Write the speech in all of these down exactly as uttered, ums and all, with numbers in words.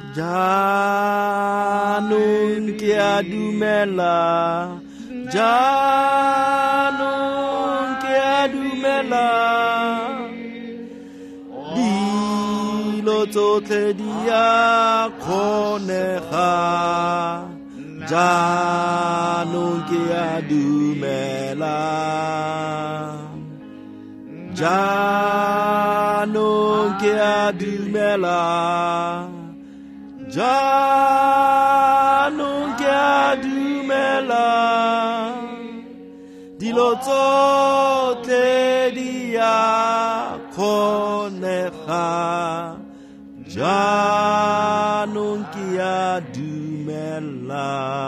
jaanong ke a dumela, jaanong ke a dumela, dilo tsotlhe di a kgonega, jaanong ke a dumela, jaanong ke a dumela, jaanong ke a dumela, dilo tsotlhe di a kgonega, jaanong ke a dumela.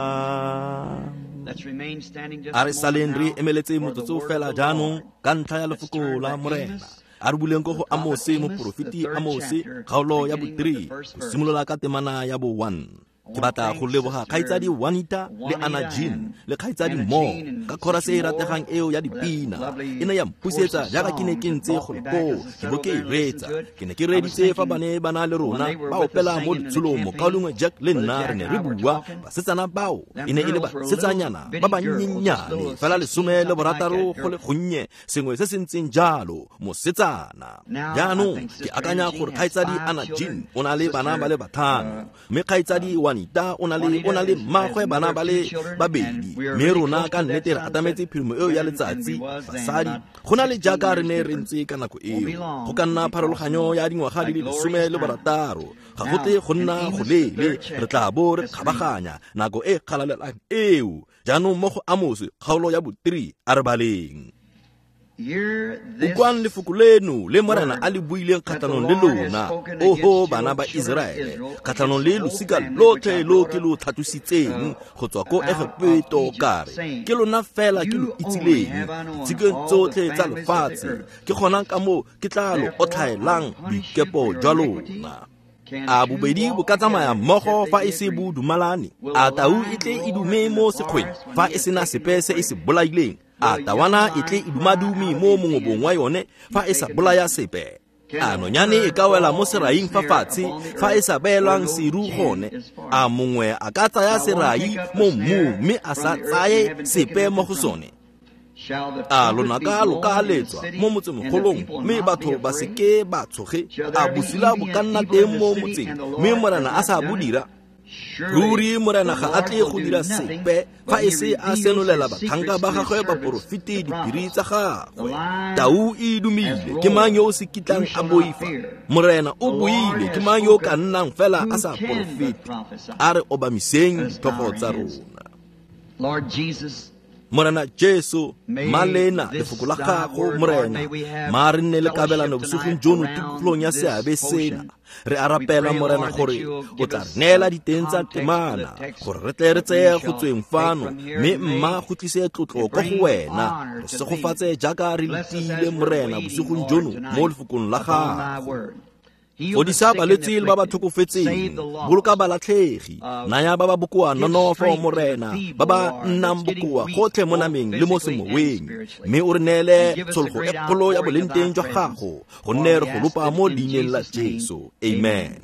A re saleng re emeletse motsotso fela jaanong ka ntlha ya lefoko la Morena. A re buleng ko go Amose moporofeti Amose kgaolo ya bo three go simolola ka temana ya bo one. Ke batla go leboga kgaitsadi Juanita le Anna Jean le kgaitsadi Mo ka khorase e rategang eo ya dipina. E ne ya mpusetsa jaaka ke ne ke ntse go go ke bo ke e retsa. Ke ne ke reditse fa bane bana le rona ba opela mo letsholomo ka lengwe Jack le nna re ne re bua basetsana bao e ne e le basetsanyana ba ba nyenyane fela lesome le borataro go le gonnye sengwe se se ntseng jalo mosetsana. Jaanong ke akanya gore kgaitsadi Anna Jean o na le bana ba le bathano mme kgaitsadi Juanita o na le o na le mmagwe bana ba le babedi mme rona ka nnete re atametse phirimo eo ya letsatsi basadi go na le jaaka re ne re ntse ka nako eo go ka nna pharologanyo ya dingwaga di le lesome le borataro ga go tle go nna go lele re tla bo re kgabaganya nako e kgalalelang eo jaanong mo go Amose kgaolo ya bo three a re baleng. Ukwan lefoko leno le Morena a le buileng kgatlhanong le lona oho bana ba Israele kgatlhanong le losika lotlhe lo ke lo tlhatlositseng go tswa ko Egepeto kare ke lona fela ke lo itsileng tsikeng tsotlhe tsa lefatshe ke gona ka mo ke tla lo otlhaelang boikepo jwa lona. A bobedi bo ka tsamaya mmogo fa e se bo dumalane. A tau e tle e dume mo sekgweng fa e sena sepe se e se bolaileng. A tawana e tle e dumadumi mo mongobong wa yone fa e sa bolaya sepe. A nonyane e ka wela mo seraing fa fatshe fa e sa beelwang seru gone. A mongwe a ka tsaya serai mo mmu mme a sa tsaye sepe mo go sone. A lona ka lo ka letswa mo motsemogolong mme batho ba seke ba tshoge. A bosula bo ka nna teng mo motseng mme Morena a sa bodira. Ruri Morena ga a tle go dira sepe fa e se a senolela batlhanka ba gagwe ba porofete dipiri tsa gagwe. Tau e dumile ke mang yo o se kitlang a boifa. Morena o buile ke mang yo ka nnang fela a sa porofete. A re obamiseng dithogo tsa rona. Lord Jesus, Morena Jesu malena lefoko la gago Morena ma re nne le kabelano bosogong jono tikolong ya seabe sena. Re arapela Morena gore o tla neela diteng tsa temana gore re tle re tseye go tsweng fano mme mma go tlise tlotlo ko go wena re segofatse jaaka re letile Morena bosogong jono mo lefokong la gago. Fodisa balwetse le ba ba thokofetseng boloka balatlhegi naya ba ba bokoa nonofo Morena ba ba nnang bokoa gotlhe mo nameng le mo semoweng mme o re neele tshologo e kgolo ya bolenteng jwa gago go nne re go lopa mo leineng la Jesu. Amen.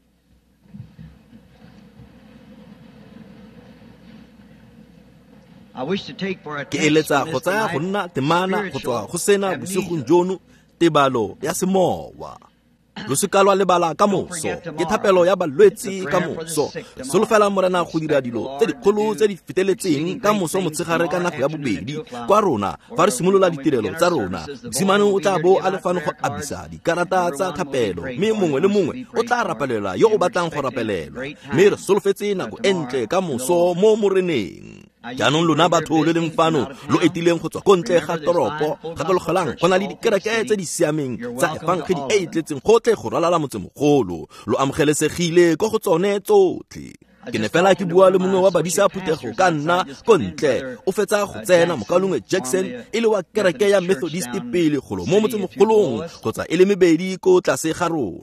Ke eletsa go tsaya go nna temana go tswa go sena bosigong jono tebalo ya semowa. Losika lwa lebala ka moso ke thapelo ya balwetsi ka moso solofela Morena go dira dilo tse dikgolo tse di feteletseng ka moso motshegare ka nako ya bobedi kwa rona fa re simolola ditirelo tsa rona. Simane o tla bo a lefano go abisa dikarata tsa thapelo mme mongwe le mongwe o tla rapelela yo o batlang go rapelelwa mme re solofetse nako entle ka moso mo Moreneng. Jaanong lona batho le leng fano lo etileng go tswa ko ntle ga toropo gakologelang go na le dikereke tse di siameng tsa efankgedi e e tletseng gotlhe go ralala motsemogolo lo amogelesegile ko go tsone tsotlhe. Ke ne fela ke bua le mongwe wa badisa phuthego ka nna ko ntle o fetsa go tsena Mokalongwe Jackson e le wa kereke ya Methodist pele golo mo motsemogolong kgotsa e le mebedi ko tlase ga rona.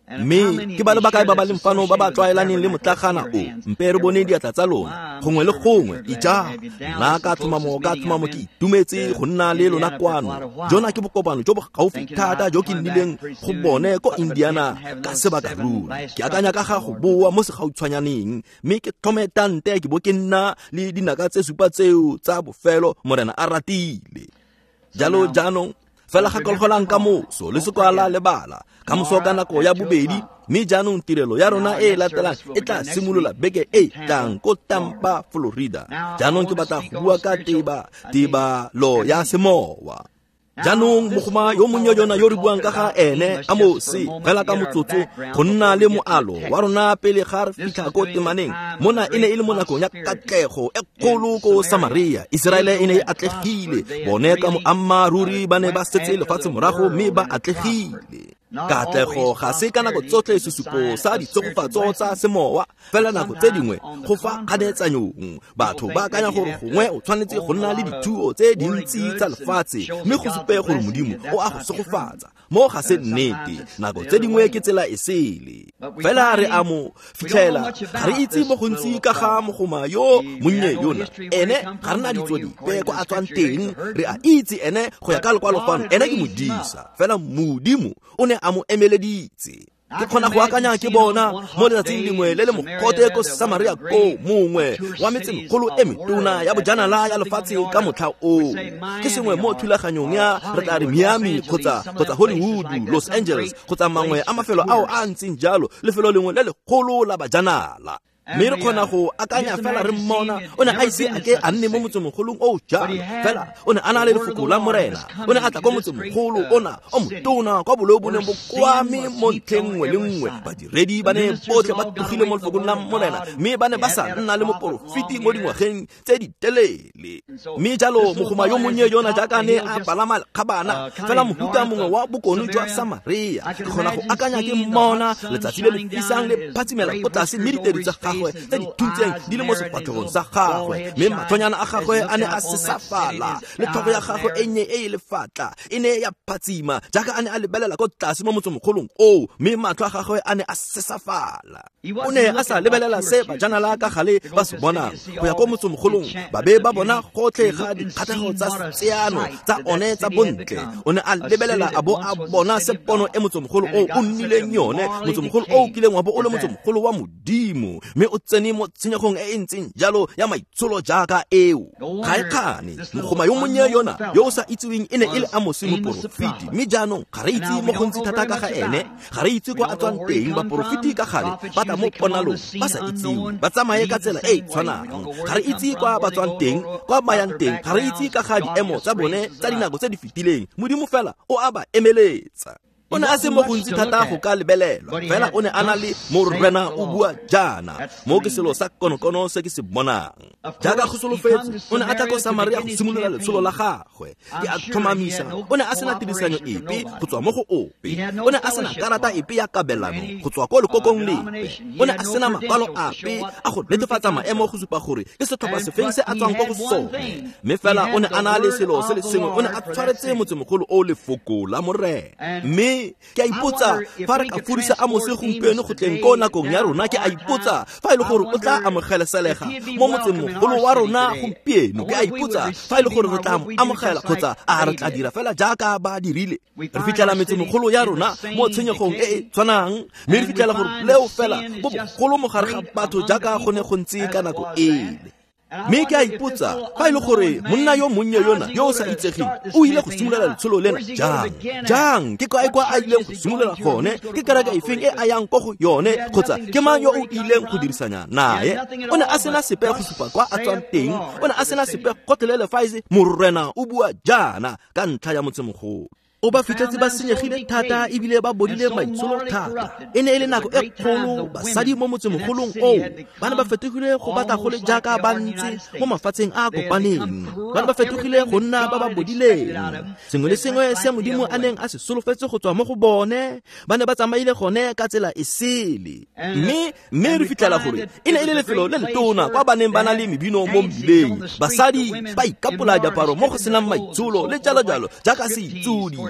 mme ke ba le bakae ba ba leng fano ba ba tlwaelaneng le motlagana o mpe re bone diatla tsa lona gongwe le gongwe ija nna ka thomamo ka thomamo ke itumetse go nna le lona kwano jona ke bokopano jo bo gaufi thata jo ke nnileng go bone ko Indiana ka sebaka ruri ke akanya ka ga go boa mo segautshwanyaneng mme ke thometante ke bo ke nna le dinaka tse supa tseo tsa bofelo morena a ratile jalo jaanong fela ga kolgolang ka moso le sekwala le bala ka moso ka nako ya bobedi mme jaanong tirelo ya rona e latelang e tla simolola beke e tlang ko Tampa, Florida. Jaanong ke batla go bua ka teba teba lo ya semowa. Jaanong mogoma yo monnye yona yo re buang ka ga ene a Mose fela ka motsotso go nna le moalo wa rona pele ga re fitlha ko temaneng mona e ne e le mo nakong ya katlego e kgolo ko Samaria. Israele e ne e atlegile bone ka moammaruri ba ne ba setse lefatshe morago mme ba atlegile. Katlego ga se ka nako tsotlhe sesupo sa ditsogofatso tsa semowa fela nako tse dingwe go fa kganetsanyong batho ba akanya gore gongwe o tshwanetse go nna le dithuo tse dintsi tsa lefatshe mme go supe gore modimo o a go segofatsa mo ga se nnete nako tse dingwe ke tsela e sele fela re a mo fitlhela ga re itse mo gontsi ka ga mogoma yo monnye yona ene ga re na ditso dipe ko a tswang teng re a itse ene go ya ka lekwalo fano ene ke modisa fela modimo o ne a mo emeleditse ke kgona go akanya ke bona mo letsatsing lengwe le le mogote ko Samaria ko mongwe wa metsemegolo e metona ya bojanala ya lefatshe ka motlha o ke sengwe mo thulaganyong ya re tla re Miami kgotsa kgotsa Hollywood, Los Angeles kgotsa mangwe a mafelo ao a ntseng jalo lefelo lengwe le legolo la bajanala mme re kgona go akanya fela re mmona o ne a ise a ke a nne mo motsemogolong o jalo fela o ne a na le lefoko la morena o ne a tla kwa motsemogolo ona o motona kwa boloi bo neng bo kwame mo ntlheng nngwe le nngwe badiredi ba ne botlhe ba togile mo lefokong la morena mme ba ne ba sa nna le moporofiti mo dingwageng tse di telele mme jalo mogoma yo monnye yona jaaka ne a palama kgabana fela mohuta mongwe wa bokone jwa Samaria ke kgona go akanya ke mmona letsatsi le le fisang le phatsimela ko tlase mme ditedi tsa tse di thuntseng di le mo sefatlhegong sa gagwe mme matlhonyana a gagwe a ne a sesafala le tlhogo ya gagwe e nnye e lefatla e ne ya phatsima jaaka a ne a lebelela ko tlase mo motsemogolong o mme matlho a gagwe a ne a sesafala o ne a sa lebelela se bajanala ka gale ba se bonang go ya ko motsemogolong ba be ba bona gotlhe ga dikgatlhego tsa tseano tsa one tsa bontle o ne a lebelela a bo a bona sepono e motsemogolo o o nnileng yone motsemogolo o o kileng wa bo o le motsemogolo wa modimo o tsene mo tshenyegong e ntseng jalo ya maitsholo jaaka eo ga e kgane mogoma yo monnye yona yo o sa itseweng e ne e le Amos moporofiti mme jaanong ga re itse mo gontsi thata ka ga ene ga re itse kwa a tswang teng baporofiti ka gale ba tla mo ponalong ba sa itsewe ba tsamaye ka tsela e e tshwanang ga re itse kwa ba tswang teng kwa bayang teng ga re itse ka ga diemo tsa bone tsa dinako tse di fetileng modimo fela o a ba emeletsa o ne a se mo gontsi thata go ka lebelelwa fela o ne a na le morena o bua jaana mo ke selo sa konokono se ke se bonang jaaka go solofetse o ne a tla ko Samaria go simolola letsholo la gagwe ke a tlhomamisa o ne a sena tirisanyo epe go tswa mo go ope o ne a sena karata epe ya kabelano go tswa ko lekokong lepe o ne a sena makwalo ape a go netefatsa maemo go supa gore ke setlhopha sefeng se a tswang ko go sone mme fela o ne a na le selo se le sengwe o ne a tshwaretse motsemogolo o lefoko la morena mme ke a ipotsa fa re ka fodisa Amos gompieno go tleng ko nakong ya rona ke a ipotsa fa e le gore o tla amogeleselega mo motsemogolo wa rona gompieno ke a ipotsa fa e le gore re tla amogela kgotsa a re tla dira fela jaaka ba dirile re fitlhela metsemogolo ya rona mo tshenyegong e e tshwanang mme re fitlhela gore leo fela bo bogolo mogare ga batho jaaka go ne go ntse ka nako ele mme ke a ipotsa fa e le gore monna yo monnye yona yo o sa itsegeng o ile go simolola letsholo lena jang jang ke kwa kwa a ileng go simolola gone ke karaka efeng e a yang ko go yone kgotsa ke mang yo o ileng go dirisanya nae o ne a sena sepe go supa kwa a tswang teng o ne a sena sepe gotlhelele fa ise morena o bua jaana ka ntlha ya motsemogolo o ba fitlhetse ba senyegile thata ebile ba bodile maitsholo thata e ne e le nako e kgolo basadi mo motsemogolong o ba ne ba fetogile go batla go le jaaka ba ntse mo mafatsheng a kopaneng ba ne ba fetogile go nna ba ba bodileng sengwe le sengwe se modimo a neng a se solofetse go tswa mo go bone ba ne ba tsamaile gone ka tsela e sele mme mme re fitlhela gore e ne e le lefelo le letona kwa ba neng ba na le mebino mo mbileng basadi ba ikapola diaparo mo go senang maitsholo le jalo jalo jaaka se itsudi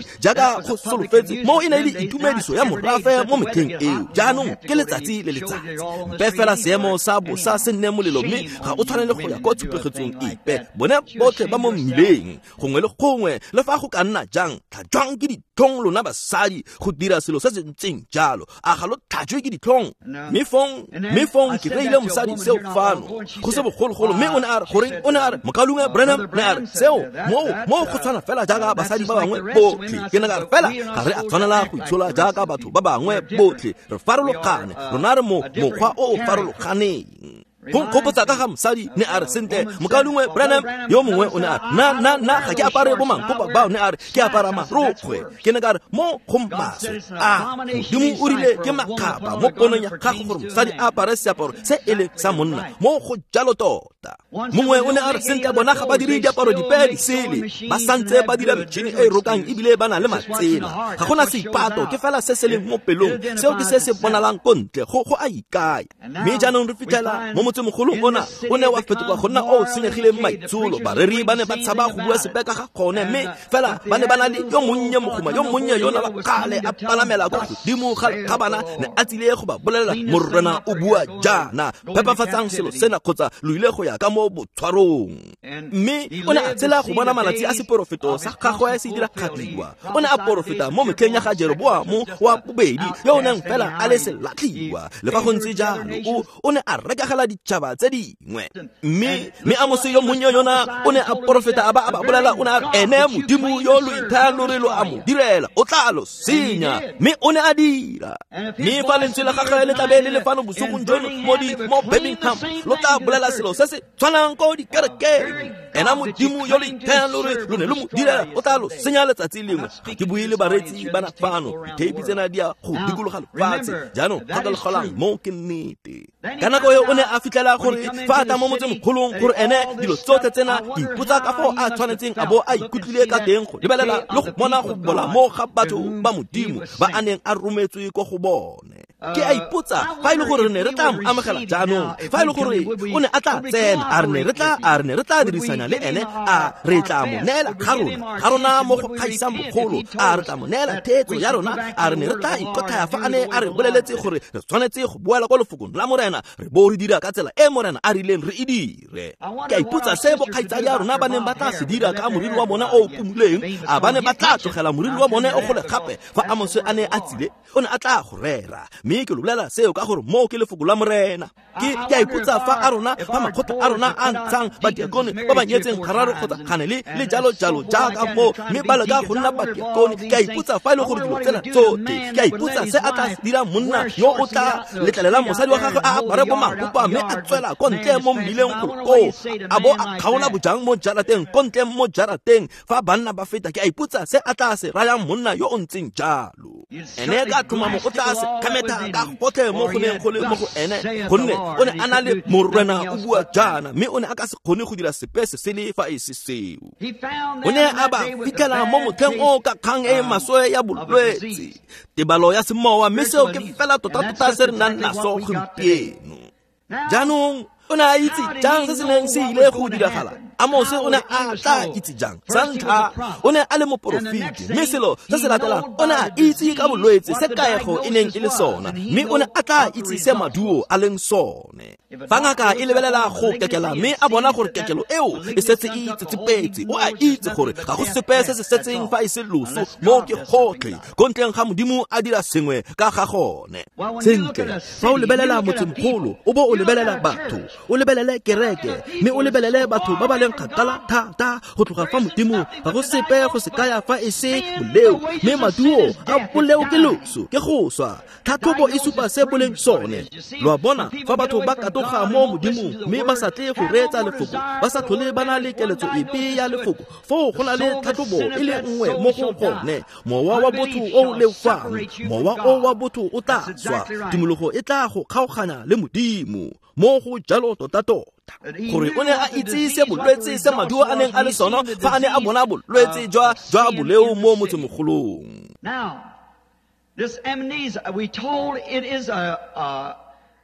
jaaka go solofetse mo e ne le itumediso ya morafe mo metlheng eo jaanong ke letsatsi le letsatsi mpe fela seemo sa bosa se nne molelo mme ga o tshwanele go ya kwa tshupegetsong ipe bone botlhe ba mo mmileng gongwe le gongwe le fa go ka nna jang tlhajwang ke ditlhong lona basadi go dira selo se se ntseng jalo a ga lo tlhajwe ke ditlhong mme fong mme fong ke reile mosadi seo fano go se bogologolo mme o ne a re gore o ne a re mokalunga Branham ne a re seo mo mo go tshwana fela jaaka basadi ba bangwe botlhe ke ne ka re fela ga re a tshwanela go itshola jaaka batho ba bangwe botlhe re farologane rona re mo mokgwa o o farologaneng go kopotsa ka ga mosadi ne a re sentle mokalungwe Branham yo mongwe o ne a na na na ga ke apare bo mangkopa ba o ne a re ke apara marokgwe ke ne ka re mo go maswe a modimo o rile ke makgapa mo ponong ya gago gore mosadi a apare seaparo se e le sa monna mo go jalo tota mongwe o ne a re sentle bona ga ba dire diaparo dipedi sele ba santse ba dira metšhini e e rokang ebile ba na le matsela ga gona seipato ke fela se se leng mo pelong seo ke se se bonalang ko ntle go go a ikaya mme jaanong re fitlhela mo mogolong ona o ne wa fetoga go nna o senyegileng maitsholo bareri ba ne ba tshaba go bua sepe ka ga kgone mme fela ba ne ba na le yo monnye mogoma yo monnye yona ba kgale a palamela go godimo ga bana ne a tsile go ba bolelela morena o bua jaana phepafatsang selo sena kgotsa lo ile go ya ka mo botshwarong mme o ne a tsela go bona malatsi a seporofeto sa gagwe se dira kgatliwa o ne a porofeta mo metlheng ya ga Jeroboamo wa bobedi yo o neng fela a le selatliwa le fa go ntse jalo o ne a rekagela tšhaba tse dingwe mme mme a mose yo monnye yona o ne a porofeta a ba a ba bolela o ne a ene modimo yo lo ithayang lo re lo a mo direla o tla lo senya mme o ne a dira mme fa lentswe la gagwe le tlabe le lefano bosogong jono mo di mo Birmingham lo tla bolela selo se se tshwanang ko dikerekeng ena modimo yo lo ithayang lo re lo ne lo mo direla o tla lo senya letsatsi lengwe ke buile baretsi bana fano diteipi tsena di a go dikologa lefatshe jaanong ga ka le golang mo ke nnete ka nako yo o ne a fitlhela gore fa a ta mo motseng mogolong gore ene dilo tsotlhe tsena ipotsa ka fao a tshwanetseng a bo a ikutlwile ka teng go lebelela le go bona go bola mo ga batho ba modimo ba a neng a rometswe ko go bone ke a ipotsa fa e le gore re ne re tla mo amogela jaanong fa e le gore o ne a tla tsena a re ne re tla a re ne re tla dirisana le ene a re tla mo neela ga rona ga rona mo go kgaisang bogolo a re tla mo neela thetso ya rona a re ne re tla ikotlhaya fa a ne a re boleletse gore re tshwanetse go boela ko lefokong la morena re bo re dira ka tsela e morena a rileng re e dire ke a ipotsa se bokgaitsadi ya rona ba neng ba tla se dira ka moriri wa bona o phumuleng a ba ne ba tla tlogela moriri wa bone o gole gape fa a mose a ne a tsile o ne a tla go rera mme ke lo bolela seo ka gore mo ke lefoko la morena ke ke a ipotsa fa a rona fa makgotla a rona a ntshang badiakone ba ba nyetseng gararo kgotsa kgane le le jalo jalo jaaka mo mme ba le ka go nna badiakone ke a ipotsa fa e le gore dilo tsena tsotlhe ke a ipotsa se a tla se dira monna yo o tla letlalela mosadi wa gagwe a apare bo makopa mme a tswela ko ntle mo mbileng go a bo a kgaola bojang mo jarateng ko ntle mo jarateng fa banna ba feta ke a ipotsa se a tla se rayang monna yo o ntseng jalo ene ka tlhomamo o tla se kameta ka gotlhe mo go neng go le mo go ene gonne o ne a na le morena o bua jaana mme o ne a ka se kgone go dira sepe se se le fa e se seo o ne a ba fitlhela mo motlheng o ka kgang e maswe ya bolwetse tebalo ya semowa mme seo ke fela tota-tota se re nang naso gompieno jaanong o ne a itse jang se se neng se ile go diragala Amose o ne a tla itse jang sa ntlha o ne a le moporofete mme selo se se latelang o ne a itse ka bolwetse se kaego e neng e le sona mme o ne a tla itse se maduo a leng sone fa ngaka e lebelela go kekela mme a bona gore kekelo eo e setse e itsetsepetse o a itse gore ga go sepe se se setseng fa e se loso mo ke gotlhe ko ntleng ga modimo a dira sengwe ka ga gone sentle fa o lebelela motsemogolo o bo o lebelela batho o lebelele kereke mme o lebelele batho ba ba leng kgakala thata go tloga fa modimo ga go sepe go se kaya fa e se boleo mme maduo a boleo ke loso ke go swa tlhatlhobo e supa se boleng sone lo a bona fa batho ba katoga mo modimo mme ba sa tle go reetsa lefoko ba sa tlhole ba na le keletso epe ya lefoko foo go na le tlhatlhobo e le nngwe mo go gone mowa wa botho o le fang mowa o wa botho o tla swa timologo e tla go kgaogana le modimo mo go jalo tota-tota gore o ne a itse se bolwetse se maduo a neng a le sona fa a ne a bona bolwetse jwa jwa boleo mo motsemogolong. Now, this amnesia, we told it is a, a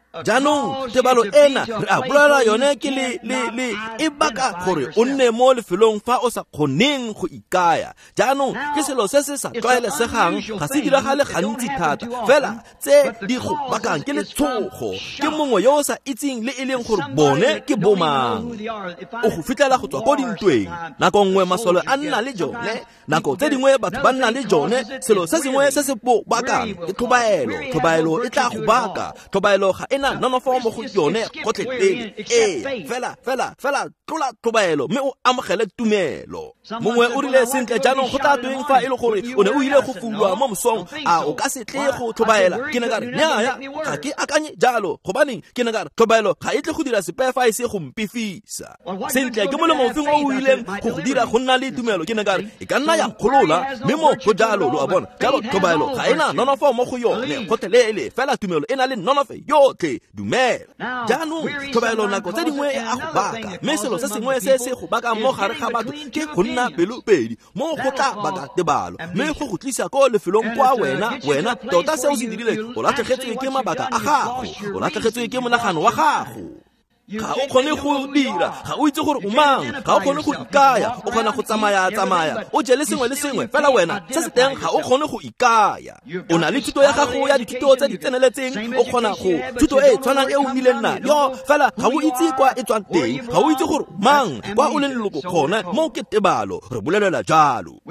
jaanong tebalo ena re a bolela yone ke le le le e baka gore o nne mo lefelong fa o sa kgoneng go ikaya. Jaanong ke selo se se sa tlwaelesegang, ga se diragale gantsi thata, fela tse di go bakang ke letshogo, ke mongwe yo o sa itseng le e leng gore bone ke bomang. O go fitlhela go tswa ko dintweng, nako nngwe masole a nna le jone, nako tse dingwe batho ba nna le jone. Selo se sengwe se se bo bakang ke tlhobaelo. Tlhobaelo e tla go baka. Tlhobaelo ga ena nonofo mo go yone gotlhelele. Ee, fela fela fela tlola tlhobaelo mme o amogele tumelo. Mongwe o rile sentle, jaanong go tla tweng fa e le gore o ne o ile go fulwa mo mosong, a o ka se tle go tlhobaela. Ke ne ka re nnyaya, ga ke akanye jalo, gobaneng ke ne ka re tlhobaelo ga e tle go dira sepe fa e se go mpefisa. Sentle ke molemo ofeng o o ileng go go dira go nna le tumelo. Ke ne ka re e ka nna ya kgolola, mme mo go jalo lo a bona jalo tlhobaelo ga ena nonofo mo go yone gotlhelele, fela tumelo e na le nonofo yotlhe. Dumela. Jaanong tlhobaelo nako tse dingwe e a go baka, mme selo se sengwe se se go baka mo gare ga batho ke go nna pelopedi mo go tla baka tebalo, mme go go tlisa ko lefelong kwa wena wena tota se o se dirile o latlhegetswe ke mabaka a gago, o latlhegetswe ke monagano wa gago. Ga o kgone go dira, ga o itse gore o mang, ga o kgone go ikaya, o kgona go tsamaya tsamaya o je le sengwe le sengwe, fela wena se se teng ga o kgone go ikaya. O na le thuto ya gago ya dithuto tse di tseneletseng, o kgona go thuto e tshwanang e o nnileng na yo, fela ga o itse kwa e tswang teng, ga o itse gore mang kwa o leng leloko kgona mo ke tebalo. Re bolelela jalo,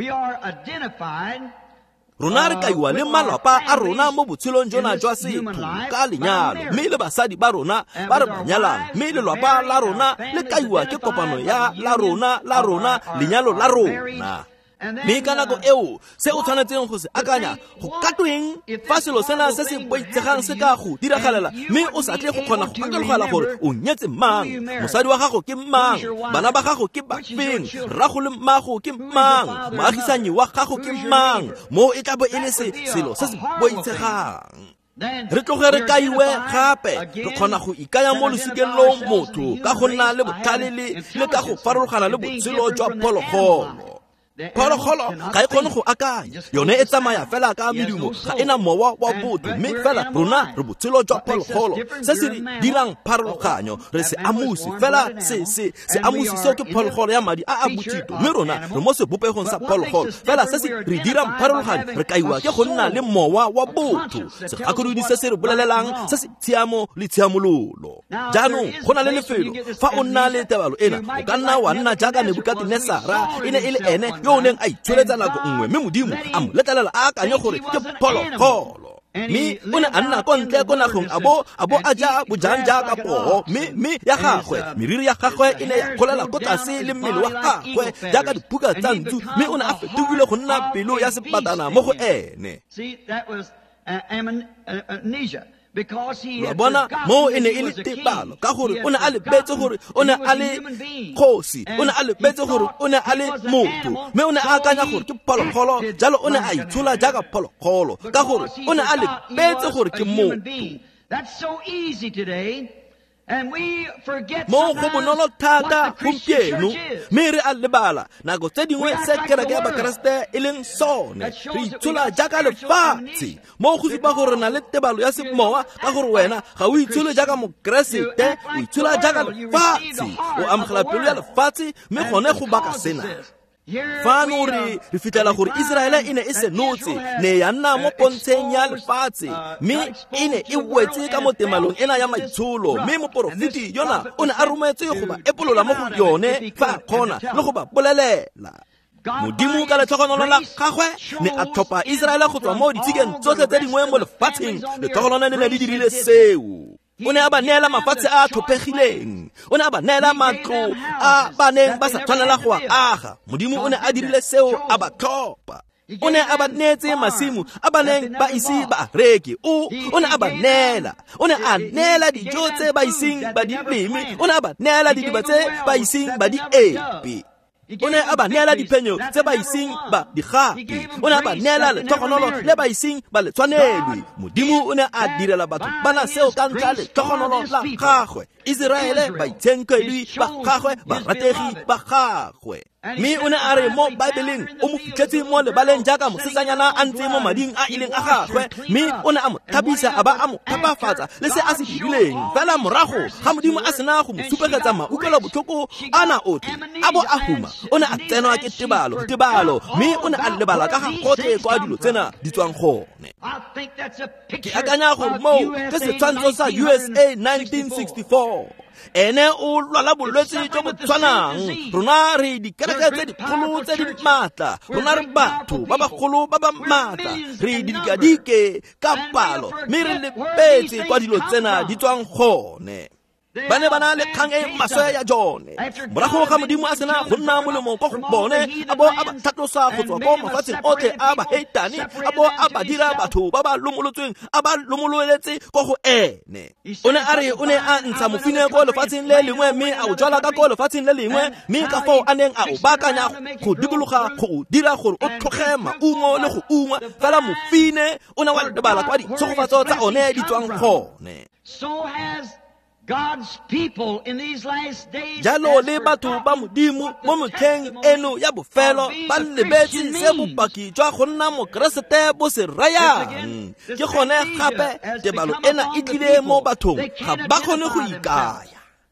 rona re kaiwa le malapa a rona mo botshelong jona jwa setho ka lenyalo, mme le basadi ba rona ba re ba nyalang, mme lelapa la rona le kaiwa ke kopano ya la rona la rona lenyalo la rona. Mme ka nako eo se o tshwanetseng go se akanya go katweng fa selo sena se se boitsegang se ka go diragalela, mme o sa tle go kgona go akalogela gore o nyetse mang, mosadi wa gago ke mang, bana ba gago ke bafeng, rrago le mmago ke mang, moagisanyi wa gago ke mang, mo e tla bo e le selo se se boitsegang. Re tloge re kaiwe gape, re kgona go ikaya mo losikeng lo motho ka go nna le botlhale le ka go farologana le botshelo jwa phologolo. Phologolo ga e kgone go akanya, yone e tsamaya fela ka medumo, ga ena mowa wa botho, mme fela rona re botshelo jwa phologolo. Se se dirang pharologanyo re se amusi, fela se se se amusi seo ke phologolo ya madi a a bothito, mme rona re mo sebopegong sa phologolo. Fela se se re dirang pharologanyo re kaiwa ke go nna le mowa wa botho, segakolodi se se re bolelelang se se tshiamo le tshiamololo. Jaanong go na le lefelo fa o nna le tebalo ena, o ka nna wa nna jaaka Nebukadnesara e ne e le ene yo o neng a itsholetsa nako nngwe, mme modimo a mo letlelela a akanye gore ke phologolo. Mme o ne a nna ko ntle ko nagong a bo a bo a ja bojang jaaka pogo, mme mme ya gagwe meriri ya gagwe e ne ya kgolela ko tlase le mmele wa gagwe jaaka diphuka tsa ntsu, mme o ne a fetogile go nna pelo ya sepatana mo go ene. Wa bona mo e ne e le tebalo ka gore o ne a lebetse gore o ne a le kgosi, o ne a lebetse gore o ne a le motho, mme o ne a akanya gore ke phologolo, jalo o ne a itshola jaaka phologolo ka gore o ne a lebetse gore ke motho. Mo go bonolo thata gompieno, mme re a lebala nako tse dingwe se kereke ya bakeresete e leng sone, re itshola jaaka lefatshe, mo go supa gore re na le tebalo ya semowa ka gore wena ga o itshole jaaka mokeresete, o itshola jaaka lefatshe, o amogela pelo ya lefatshe, mme gone go baka sena. Fano re re fitela gore Israele e ne e se notse, ne ya nna mo pontsheng ya lefatshe, mme e ne e wetse ka mo temalong ena ya maitsholo, mme moporofeti yona o ne a rometse go ba epolola mo go yone fa a kgona le go ba bolelela. Modimo ka letlhogonolo la gagwe ne a tlhopha Israele go tswa mo ditshikeng tsotlhe tse dingwe mo lefatsheng. Letlhogonolo le ne le dirile seo. O ne a ba neela mafatshe a tlhophegileng, o ne a ba neela matlo a ba neng ba sa tshwanela go a aga. Modimo o ne a dirile seo a ba tlhopha. O ne a ba neetse masimu a ba neng ba ise ba reke, o o ne a ba neela, o ne a neela dijo tse ba iseng ba di leme, o ne a ba neela didiba tse ba iseng ba di epe, o ne a ba neela diphenyo tse ba iseng ba di gape, o ne a ba neela letlhogonolo le ba iseng ba le tshwanelwe. Modimo o ne a direla batho bana seo ka ntlha letlhogonolo la gagwe. Israele ba itshenkedi ba gagwe, barategi ba gagwe. mme o ne a re mo Bibleng o mo fitlhetse mo lebaleng jaaka mosetsanyana a ntse mo mading a ileng a gagwe, mme o ne a mo thapisa a ba a mo phepafatsa le se a se dirileng. Fela morago ga Modimo a sena go mo supegetsa maukelo botlhoko ana otlhe a bo a huma, o ne a tsenwa ke tebalo tebalo mme o ne a lebala ka ga gotlhe kwa dilo tsena di tswang gone. Ke akanya gore mo ke setshwantsho sa U S A nineteen sixty-four. Ene o lwala bolwetse jo bo tshwanang. Rona re dikereke tse dikgolo tse di maatla, rona re batho ba bagolo ba ba maatla, re dikadike ka palo mme re lepetse kwa dilo tsena di tswang gone. Ba ne ba na le kgang e maswe ya jone. Morago ga Modimo a sena go nna molemo go bone, a bo a ba tlhatlosa go tswa ko mafatsheng otlhe a ba heitane, a bo a ba dira batho ba ba lomolotsweng a ba lomololetse ko go ene. O ne a re o ne a ntsha mofine ko lefatsheng le lengwe mme a o jwala ka ko lefatsheng le lengwe, mme ka fao a neng a o baakanya go dikologa go dira gore o tlhoge maungo le go ungwa. Fela mofine o ne wa lebala kwa ditshogofatso tsa one di tswang gone. So has God's people in these last days. Jalo le batho ba Modimo mo motlheng eno ya bofelo ba lebetse se bopaki jwa go nna mokeresete bo se rayang. Ke gone gape tebalo ena e tlile mo bathong ga ba kgone go ikaya.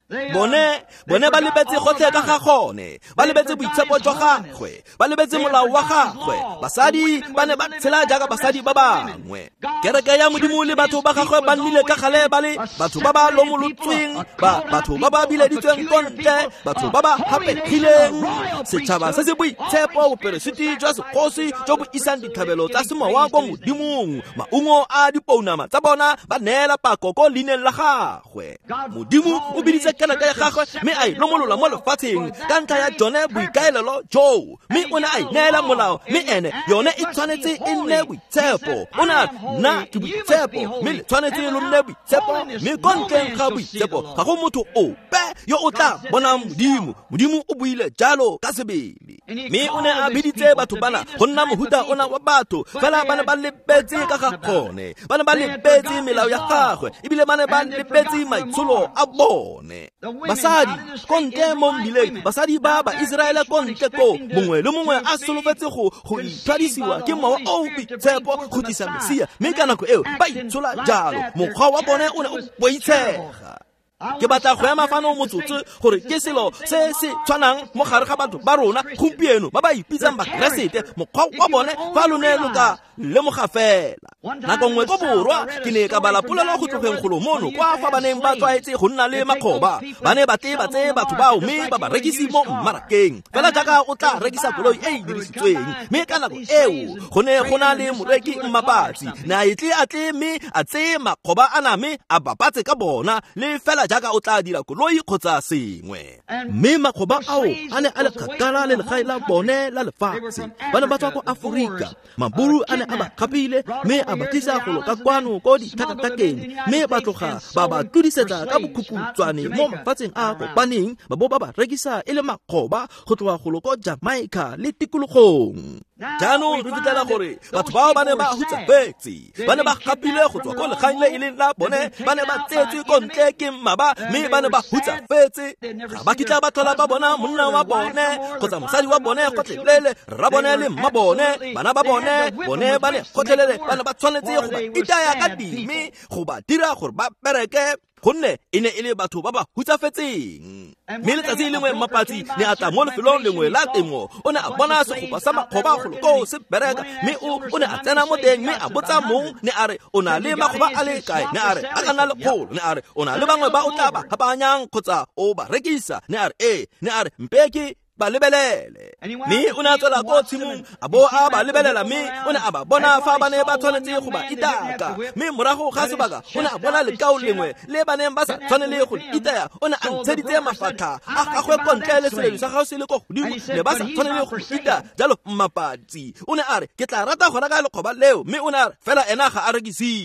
Bone bone ba lebetse gotlhe ka ga gone, ba lebetse boitshepo jwa gagwe, ba lebetse molao wa gagwe. Basadi ba ne ba tshela jaaka basadi ba bangwe. Kereke ya Modimo le batho ba gagwe ba nnile ka gale ba le batho ba ba lomolotsweng, ba batho ba ba bileditsweng kontle, batho ba ba hapegileng. Setšhaba se se boitshepo, boperesiti jwa segosi jo bo isang dithabelo tsa semowa ko Modimong. Maungo a dipounama tsa bona ba neela pako ko leineng la gagwe. Modimo o biditse kereke ya gagwe mme a ilomolola mo lefatsheng ka ntlha ya jone boikaelelo joo, mme o ne a ineela molao, mme ene yone e tshwanetse e nne boitshepo. O ne nna ke boitshepo mme le tshwanetse lo nne boitshepo, mme ko ntleng ga boitshepo ga go motho ope yo o tla bonang Modimo. Modimo o buile jalo ka sebele, mme o ne a biditse batho bana go nna mohuta ona wa batho. Fela ba ne ba lebetse ka ga gone, ba ne ba lebetse melao ya gagwe, ebile ba ne ba lebetse maitsholo a bone. Basadi kontle mo mbileng, basadi ba ba Israele kontle ko mongwe le mongwe a solofetse go go itshwadisiwa ke mawa o boitshepo go tlisa Mesia, mme ka nako eo ba itshola jalo. Mokgwa wa bone o ne o boitshega. Ke batla go ema fano motsotso gore ke selo se se tshwanang mo gare ga batho ba rona gompieno ba ba ipitsang bakeresete. Mokgwa wa bone fa lo ne lo ka lemoga fela. Nako nngwe ko borwa ke ne ka bala polelo go tlogeng golo mono kwa fa ba neng ba tlwaetse go nna le makgoba. Ba ne ba tle ba tse batho bao mme ba ba rekisi mo mmarakeng. Fela jaaka o tla rekisa koloi e e dirisitsweng, mme ka nako eo go ne go na le moreki mmapatsi na itle a tle mme a tse makgoba a name a bapatse ka bona le fela jaaka o tla dira koloi kgotsa sengwe. Mme makgoba ao a ne a le kgakala le legae la bone la lefatshe. Ba ne ba tswa ko Aforika, maburu a ne a ba kapile mme a batisa go loka kwano ko ditakatakeng, mme ba tloga ba ba tudisetsa ka bokhuputswane mo mafatsheng a kopaneng, ba bo ba ba rekisa e le makgoba go tloga go loko Jamaica le tikologong. Jaanong re fitlhela gore batho bao ba ne ba hutsafetse, ba ne ba gapile go tswa ko legaeng le e leng la bone, ba ne ba tsetswe kontle ke mmaba mme ba ne ba hutsafetse. Ga ba kitla ba tlhola ba bona monna wa bone kgotsa mosadi wa bone gotlhelele, rra bone le mma bone, bana ba bone bone ba ne gotlhelele ba ne ba tshwanetse go ba itaya ka dime go ba dira gore ba bereke, gonne e ne e le batho ba ba hutsafetseng. Mme letsatsi lengwe mmapatsi ne a tla mo lefelong lengwe la temo, o ne a bona segopa sa makgoba go loko se bereka, mme o ne a tsena mo teng mme a botsa mong, ne a re o na le makgoba a le kae, ne a re a ka nna le kgolo, ne a re o na le bangwe ba o tla ba gapanyang kgotsa o ba rekisa, ne a re ee, ne a re mpeke ba lebelele. Mme o ne a tswela ko tshimong a bo a ba lebelela, mme o ne a ba bona fa ba ne ba tshwanetse go ba itaka. Mme morago ga sebaka o ne a bona lekao lengwe le ba neng ba sa tshwanele go itaya. O ne a ntsheditse mafatlha a gagwe kontle le selelo sa gagwe se le ko godimo, ne ba sa tshwanele go ita jalo. Mmapatsi o ne a re ke tla rata go reka lekgoba leo, mme o ne a re fela ena ga a rekisiwe.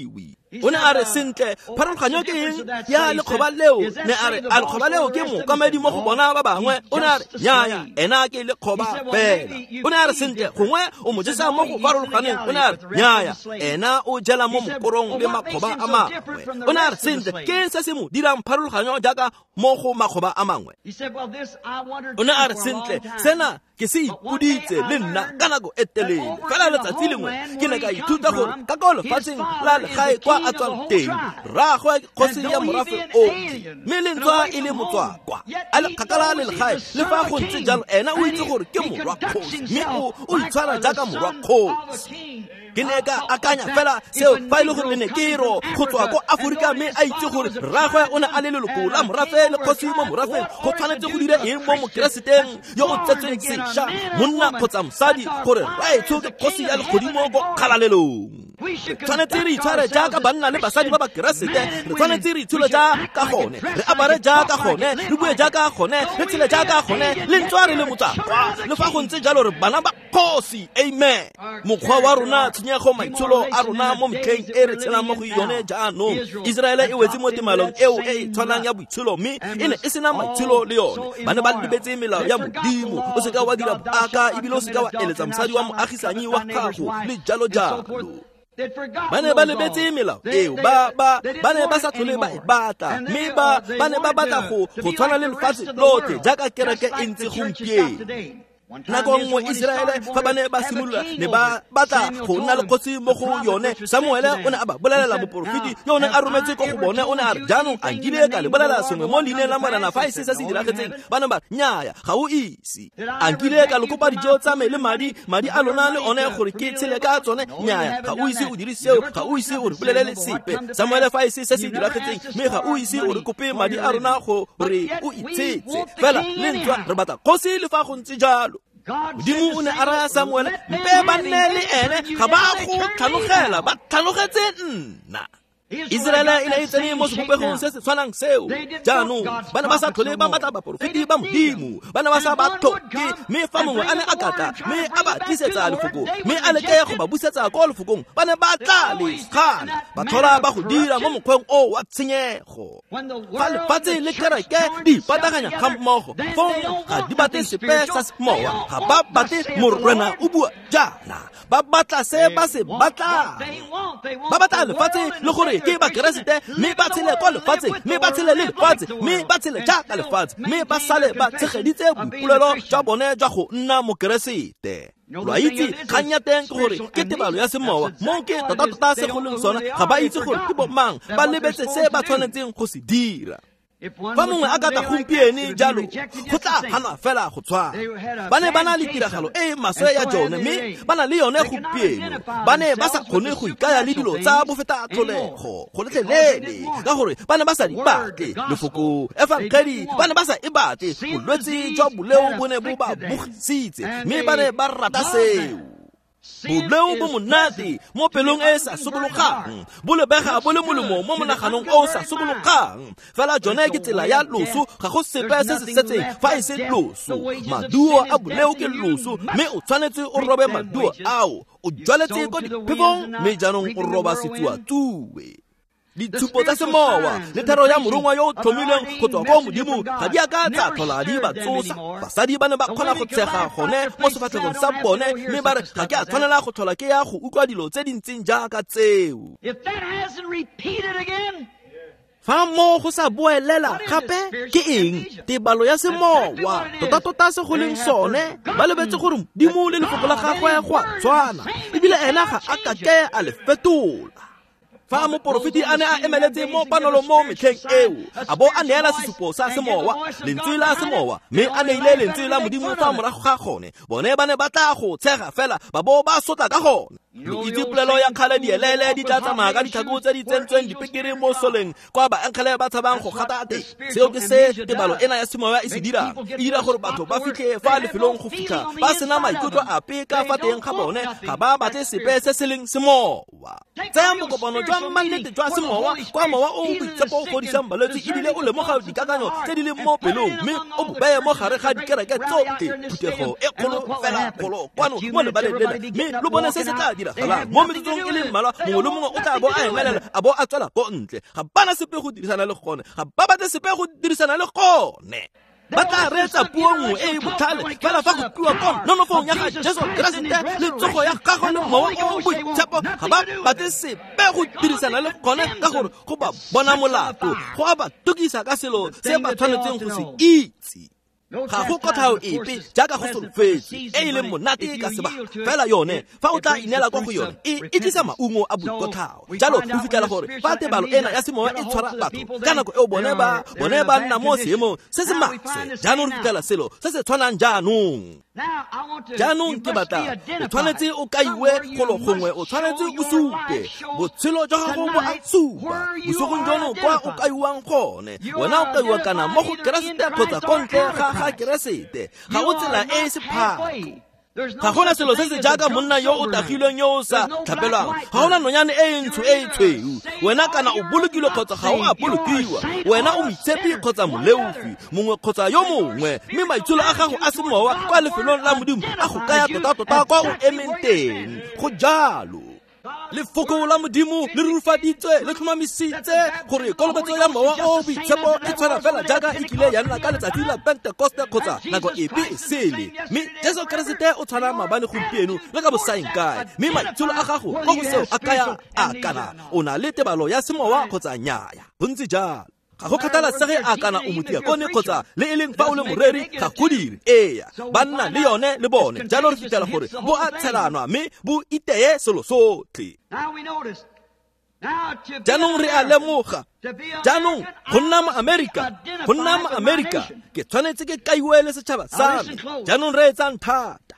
o ne a re sentle pharologanyo ke eng ya lekgoba leo ne a re a lekgoba leo ke mookamedi mo go bona ba bangwe o ne a re nnyaya ena ke lekgoba fela o ne a re sentle gongwe o mo jesa mo go farologaneng o ne a re nnyaya ena o jela mo mokorong le makgoba a mangwe o ne a re sentle ke se se mo dirang pharologanyo jaaka mo go makgoba a mangwe o ne a re sentle sena ke se ipoditse le nna ka nako e telele fela letsatsi lengwe ke ne ka ithuta gore ka ko lefatsheng la legae kwa a tswang teng rraagwe kgosi ya morafe otlhe mme lentswa e le motswakwa a le kgakala le legae le fa go ntse jalo ena o itse gore ke morwa kgosi mme o itshwara jaaka morwa kgosi ke ne ka akanya fela seo fa ile gore le ne ke ro go tswa ko Aforika mme a itse gore rraagwe o ne a le leloko la morafe le kgosi mo morafeng go tshwanetse go dira eng mo mokeresiteng yo o tsetsweng sešwa monna kgotsa mosadi gore raetsho ke kgosi ya legodimo ko kgalalelong tshwanetse re itshware jaaka banna le basadi ba ba keresete re tshwanetse re itshole jaaka gone re apare jaaka gone re bue jaaka gone re tshele jaaka gone le ntswa re le motsakwa le fa go ntse jalo re bana ba kgosi amen mokgwa wa rona tshenyego maitsholo a rona mo metlheng e re tshelang mo go yone jaanong Israele e wetse mo temalong eo e e tshwanang ya boitsholo mme e ne e sena maitsholo le yone ba ne ba lebetse melao ya modimo o seka wa dira boaka ebile o seka wa eletsa mosadi wa moagisanyi wa gago le jalo jalo ba ne ba lebetse melao eo ba ba ba ne ba sa tlhole ba e batla mme ba ba ne ba batla go go tshwana le lefatshe lotlhe jaaka kereke e ntse gompieno nako nngwe Israele fa ba ne ba simolola ne ba batla go nna le kgosi mo go yone Samuele o ne a ba bolelela moporofiti yo o ne a rometse ko go bone o ne a re jaanong a nkile ka le bolela sengwe mo leineng la morena fa e se se se diragetseng ba ne ba nnyaya ga o ise a nkile ka le kopa dijo tsa me le madi madi a lona le one gore ke tshele ka tsone nnyaya ga o ise o dire seo ga o ise o re bolelele sepe Samuele fa e se se se diragetseng mme ga o ise o re kope madi a rona gore o itshetse fela le ntwa re batla kgosi le fa go ntse jalo Modimo o ne a raya Samuele mpe ba nne le ene ga ba go tlhanogela ba tlhanogetse nna Israele e ne e tsene mo sebopegong se se tshwanang seo jaanong ba ne ba sa tlhole ba batla baporofiti ba modimo ba ne ba sa ba tlhoke mme fa mongwe a ne a katla mme a ba tlisetsa lefoko mme a leke go ba busetsa ko lefokong ba ne ba tla lekgana ba tlhola ba go dira mo mokgweng o wa tshenyego fa lefatshe le kereke di pataganya ga mmogo fo ga di bate sepe sa semowa ga ba bate morwena o bua jaana ba batla se ba se batla ba batla lefatshe le gore ke ba keresete mme ba tshele kwa lefatshe mme ba tshele le lefatshe mme ba tshele jaaka lefatshe mme ba sale ba tshegeditse boipolelo jwa bone jwa go nna mokeresete lwa itse kgang ya teng ke gore ke tebalo ya semowa mo ke tota-tota se go leng sona ga ba itse gore ke bomang ba lebetse se ba tshwanetseng go se dira fa mongwe a ka tla gompieno jalo go tla ganwa fela go tshwana ba ne ba na le tiragalo e maswe ya jone mme ba na le yone gompieno ba ne ba sa kgone go ikaya le dilo tsa bofeta tlholego go letlelele ka gore ba ne ba sa di batle lefoko evangeli ba ne ba sa e batle bolwetse jwa boleo bo ne bo ba bogisitse mme ba ne ba rata seo boleo bo monate mo pelong e sa sobologang bo lebega bo le molemo mo monaganong o sa sobologang fela jone ke tsela ya loso ga go sepe se se setseng fa e se loso maduo a boleo ke loso mme o tshwanetse o robe maduo ao o jwaletse ko diphefong mme jaanong o roba setsuatsuwe ditshupo tsa semowa le thero ya morongwa yo o tlhomileng go tswa ko modimo ga di a ka tsa tlhola di ba tsosa basadi ba ne ba kgona go tshega gone mo sefatlhegong sa bone mme ba re ga ke a tshwanela go tlhola ke ya go utlwa dilo tse di ntseng jaaka tseo fa mo go sa boelela gape ke eng tebalo ya semowa tota-tota se go leng sone ba lebetse gore modimo le lefoko la gagwe go a tshwana ebile ena ga a ka ke a le fetola fa moporofiti a ne a emeletse mo panolo mo metlheng eo a bo a neela sesupo sa semowa lentswe la semowa mme a neile lentswe la modimo fa morago ga gone bone ba ne ba tla go tshega fela ba bo ba sotla ka gone lo itse polelo ya kgale dielele di tla tsamaya ka ditlhako tse di tsentsweng dipikiri mo soleng kwa baankgele ba tshabang go gata teng seo ke se tebalo ena ya semowa e se dirang e dira gore batho ba fitlhe fa lefelong go fitlha ba sena maikutlo ape ka fa teng ga bone ga ba batle sepe se se leng semowa tsaya mokopano jwa mannete jwa semowa kwa mowa o boitshepo o godisang balwetse ebile o lemoga dikakanyo tse di leng mo pelong mme o bobeye mo gare ga dikereke tsotlhe phutego e kgolo fela kgolo kwano mo lebaleng lena mme lo bone se se tla diragalang mo metsotsong e leng mmalwa mongwe le mongwe o tla bo a emelela a bo a tswela ko ntle ga bana sepe go dirisana le gone ga ba batle sepe go dirisana le gone ba tla reetsa puo nngwe e e botlhale fela fa go bua ko nonofong ya ga Jesu Keresete le tsogo ya gagwe le mowa o boitshepo ga ba batle sepe go dirisana le gone ka gore go ba bona molato go a ba tukisa ka selo se ba tshwanetseng go se itse ga go kotlhao epe jaaka go solofetse e e leng monate ka sebaka fela yone fa o tla inela kwa go yone e tlisa maungo a boikotlhao jalo o fitlhela gore fa tebalo ena ya semowa e tshwara batho ka nako eo bone ba bone ba nna mo seemong se se maswe jaanong re fitlhela selo se se tshwanang jaanong jaanong ke batla o tshwanetse o kaiwe golo gongwe o tshwanetse o supe botshelo jwa gago bo a supa bosogong jono kwa o kaiwang gone wena o kaiwa kana mo go Keresete kgotsa kontle ga ga Keresete ga o tsela e se phaka ga gona selo se se jaaka monna yo o tagilweng yo o sa tlhapelwang ga gona nonyane e ntsho e tshweu wena kana o bolokilwe kgotsa ga o a bolokiwa wena o moitshepi kgotsa moleufi mongwe kgotsa yo mongwe mme maitsholo a gago a semowa kwa lefelong la Modimo a go kaya tota-tota kwa o emeng teng go jalo lefoko la Modimo le rurufaditswe le tlhomamisitse gore kolobetso ya mowa o boitshepo e tshwana fela jaaka e kile ya nna ka letsatsi la Pentekoste kgotsa nako epe e sele mme Jesu Keresete o tshwana maabane gompieno le ka bosaenkae mme maitsholo a gago go go seo a kaya a kana o na le tebalo ya semowa kgotsa nnyaya bontsi jalo ga go kgathalasege a kana o motia kone kgotsa le e leng fa o le moreri ga go dire eya banna le yone le bone jalo re fitlhela gore bo a tshelanwa mme bo iteye selo sotlhe jaanong re a lemoga jaanong go nna mo Amerika go nna mo Amerika ke tshwanetse ke kaiwe le setšhaba sa me jaanong re etsang thata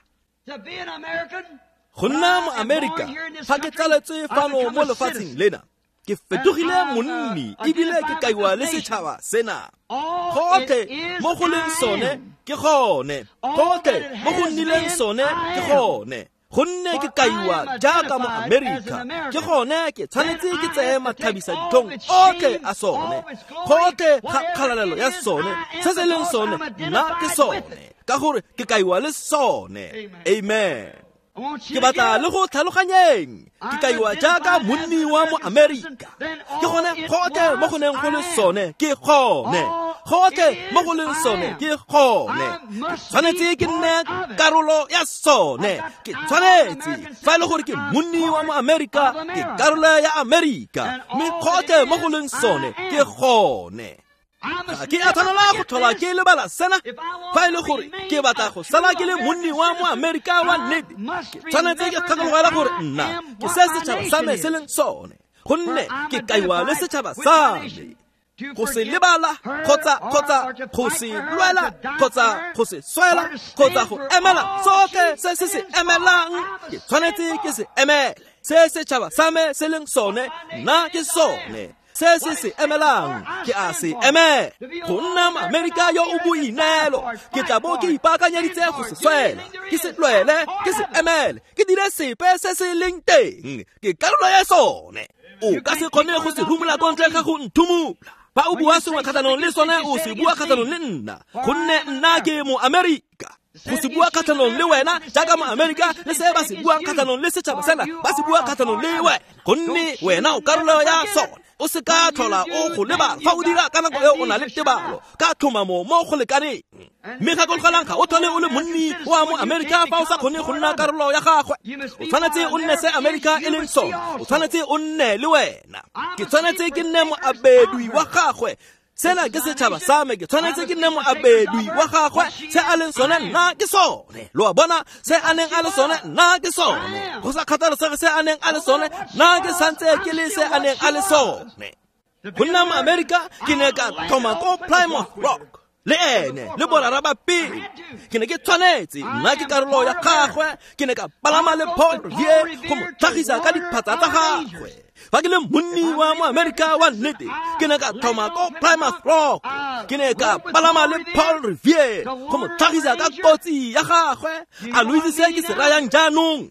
go nna mo Amerika fa ke tsaletswe fano mo lefatsheng lena ke fetogile monni ebile ke kaiwa le setšhaba sena gotlhe mo go leng sone ke gone gotlhe mo go nnileng sone ke gone gonne ke kaiwa jaaka mo Amerika ke gone ke tshwanetse ke tseye mathabisa dithong otlhe a sone gotlhe ga kgalalelo ya sone se se leng sone nna ke sone ka gore ke kaiwa le sone amen ke batla le go tlhaloganyeng ke kaiwa jaaka monni wa mo Amerika ke gone gotlhe mo go neng go le sone ke gone gotlhe mo go leng sone ke gone tshwanetse ke nne karolo ya sone ke tshwanetse fa e le gore ke monni wa mo Amerika ke karolo ya Amerika mme gotlhe mo go leng sone ke gone ke a tshwanela go tlhola ke lebala sena fa e le gore ke batla go sala ke le monni wa mo Amerika wa nnete ke tshwanetse ke kgakologela gore nna ke se setšhaba sa me se leng sone gonne ke kaiwa le setšhaba sa me go se lebala kgotsa kgotsa go se lwela kgotsa go se swela kgotsa go emela sotlhe se se se emelang ke tshwanetse ke se emele se setšhaba sa me se leng sone nna ke sone se se se emelang ke a se emele go nna mo Amerika yo o boineelo ke tla bo ke ipaakanyeditse go se swela ke se lwele ke se emele ke dire sepe se se leng teng ke karolo ya sone o ka se kgone go se rumola kontle ga go nthumula fa o bua sengwe kgatlhanong le sone o se bua kgatlhanong le nna gonne nna ke mo Amerika go se bua kgatlhanong le wena jaaka mo Amerika le se ba se bua kgatlhanong le setšhaba sena ba se bua kgatlhanong le wena gonne wena o karolo ya sone o se ka tlhola o go lebala fa o dira ka nako e o na le tebalo ka tlhomamo mo go lekaneng mme ga golgalang ga o thole o le monni wa mo Amerika fa o sa kgone go nna karolo ya gagwe o tshwanetse o nne se Amerika e leng sone o tshwanetse o nne le wena ke tshwanetse ke nne mo abedwi wa gagwe sena ke setšhaba sa me ke tshwanetse ke nne mo abedwi wa gagwe se a leng sone nna ke sone lo a bona se a neng a le sone nna ke sone go sa kgathalesege se a neng a le sone nna ke santse ke le se a neng a le sone go nna mo Amerika ke ne ka thoma ko Plymouth Rock le ene le borara ba pele ke ne ke tshwanetse nna ke karolo ya gagwe ke ne ka palama le Paul Revere go mo tlhagisa ka diphatsa tsa gagwe fa ke le monni wa mo Amerika wa nnete ke ne ka thoma ko Plymouth Rock ke ne ka palama le Paul Revere go mo tlhagisa ka kotsi ya gagwe a lo itse se ke se rayang jaanong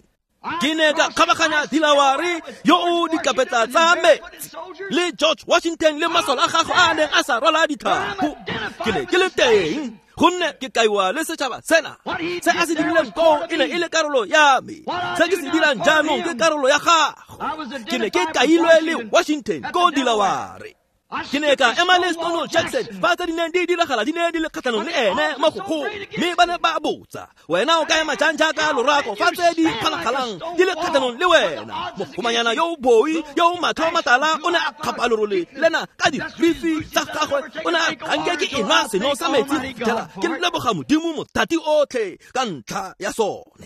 ke ne ka kgabaganya dilawari yo o dikapeta tsa metsi le George Washington le masole a gagwe a neng a sa rwala dithapo ke ne ke le teng gonne ke kaiwa le setšhaba sena se a se dirileng ko e ne e le karolo ya me se ke se dirang jaanong ke karolo ya gago ke ne ke kailwe le Washington ko dilawari ke ne ka ema le Stonewall Jackson ba tsa di neng di diragala di ne di le kgatlhanong le ene mogokgo mme ba ne ba botsa wena o ka ema jang jaaka lorako fa tse di kgalakgalang di le kgatlhanong le wena mogomanyana yo o boi yo o matlho a matala o ne a kgapa lerole lena ka dirifi tsa gagwe o ne a kanke ke enwa seno sa metsi go fitlhela ke leboga modimo mothati otlhe ka ntlha ya sone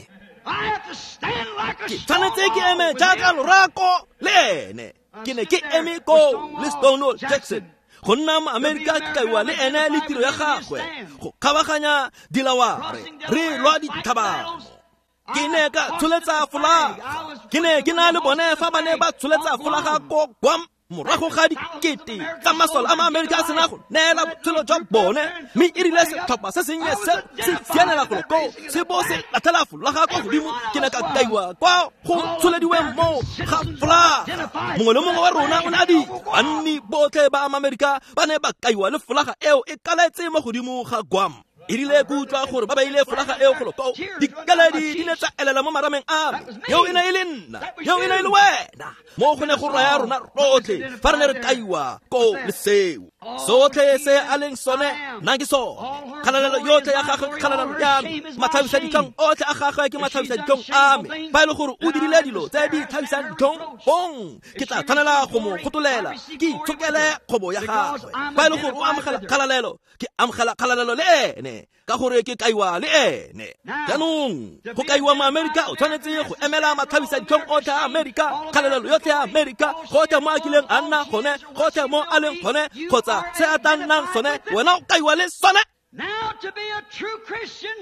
ke tshwanetse ke eme jaaka lorako le ene ke ne ke eme ko le Stonewall Jackson go nna mo Amerika ke kaiwa le ene le tiro ya gagwe go kgabaganya dilaware re lwa dithabang ke ne ka tsholetsa folaga ke ne ke na le bone fa ba ne ba tsholetsa folaga ko Guam morago ga dikete tsa masole a ma-Amerika a sena go neela botshelo jwa bone mme e rile setlhopha se sennye se se sianela go ko se bo se latlhela folaga kwa godimo ke ne ka kaiwa kwa go tsholediweng mo ga folaga mongwe le mongwe wa rona o ne a di banni botlhe ba ma-Amerika ba ne ba kaiwa le folaga eo e kaletse mo godimo ga Guam e rile ke utlwa gore ba ba ile folaga eo go lokao dikeledi di ne tsa elela mo marameng a me yeo e ne e le nna yeo e ne e le wena mo go ne go raya rona rotlhe fa re ne re kaiwa ko leseo sotlhe se a leng sone nna ke sone kgalalelo yotlhe ya gagwe ke kgalalelo ya me mathabisadikgang otlhe a gagwe ke mathabisadikgang a me fa e le gore o dirile dilo tse di thabisang dikgang bong ke tla tshwanela go mo gotolela ke itshokele kgobo ya gagwe fa e le gore o amogela kgalalelo ke amogela kgalalelo le ene ka gore ke kaiwa le ene jaanong go kaiwa mo Amerika o tshwanetse go emela mathabisadikgang otlhe a Amerika kgalalelo yotlhe ya Amerika gotlhe mo a kileng a nna gone gotlhe mo a leng gone kgotsa se a tla nnang sone wena o kaiwa le sone. Now to be a true Christian,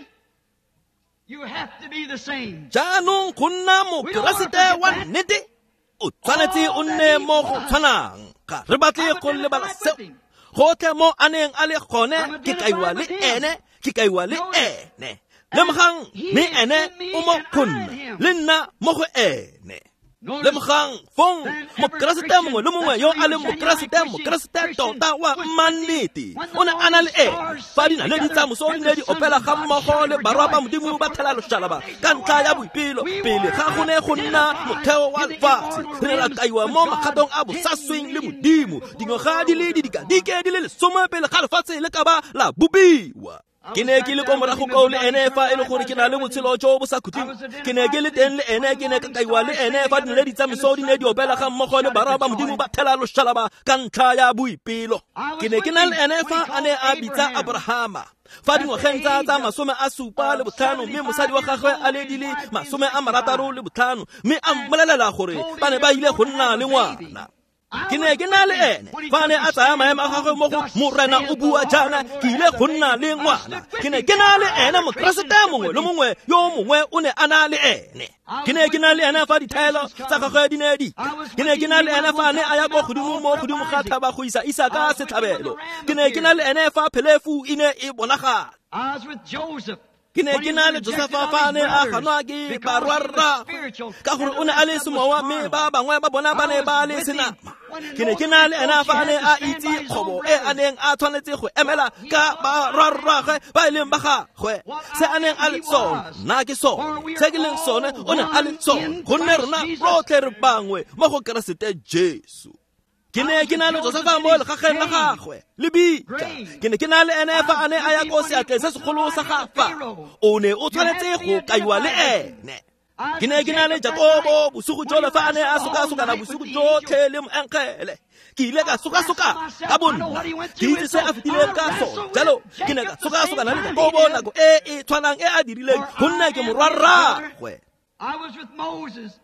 you have to be the same. jaanong go nna mokeresete wa nnete o tshwanetse o nne mo go tshwanang ga re batle go lebala seo gotlhe mo a neng a le gone ke kaiwa le ene ke kaiwa le ene lemogang mme ene o mo kgonna le nna mo go ene lemogang fong mokeresete mongwe le mongwe yo a le mokeresete mokeresete tota wa mannete o ne a na le ene fa dinaledi tsa moso di ne di opela ga mmogo le barwa ba modimo ba thela lešala ba ka ntlha ya boipelo pele ga go ne go nna motheo wa lefatshe re ne ra kaiwa mo makgatong a bosasweng le modimo dingwaga di le didikadike di le lesome pele ga lefatshe le ka ba la bobiwa ke ne ke le ko morago ko le ene fa e le gore ke na le botshelo jo bo sa khutleng ke ne ke le teng le ene ke ne ka kaiwa le ene fa dinaledi tsa moso di ne di opela ga mmogo le barwa ba modimo ba thela lešala ba ka ntlha ya boipelo ke ne ke na le ene fa a ne a bitsa Abrahama fa dingwageng tsa tsa masome a supa le botlhano mme mosadi wa gagwe a le di le masome a marataro le botlhano mme a mmolelela gore ba ne ba ile go nna le ngwana ke ne ke na le ene fa ne a tsaya maemo a gagwe mo go morena o bua jaana ke ile go nna le ngwana ke ne ke na le ene mokeresete mongwe le mongwe yo mongwe o ne a na le ene ke ne ke na le ene fa dithaelo tsa gagwe di ne di ke ne ke na le ene fa ne a ya go godimo mo godimo ga thaba go isa Isaka setlhabelo ke ne ke na le ene fa phelefu e ne e bonagala I was with Joseph. ke ne ke na le Josefa fa ne a ganwa ke barwarra ka gore o ne a le semowa mme ba bangwe ba bona ba ne ba le senama ke ne ke na le ena fa ne a itse kgobo e a neng a tshwanetse go emela ka barwarragwe ba e leng ba gagwe se a neng a le sone nna ke sone se ke leng sone o ne a le sone gonne rona rotlhe re bangwe mo go keresete Jesu ke ne ke na le Josefa mo legageng la gagwe le bitsa ke ne ke na le ene fa a ne a ya ko seatleng se segolo sa gafa o ne o tshwanetse go kaiwa le ene ke ne ke na le Jakobo bosigo jole fa a ne a soka-sokana bosigo jotlhe le moenkgele ke ile ka soka-soka ka bonna ke itse se a fetileng ka sone jalo ke ne ka soka-sokana le Jakobo nako e e tshwanang e a dirileng gonne ke morwarragwe I was with Moses.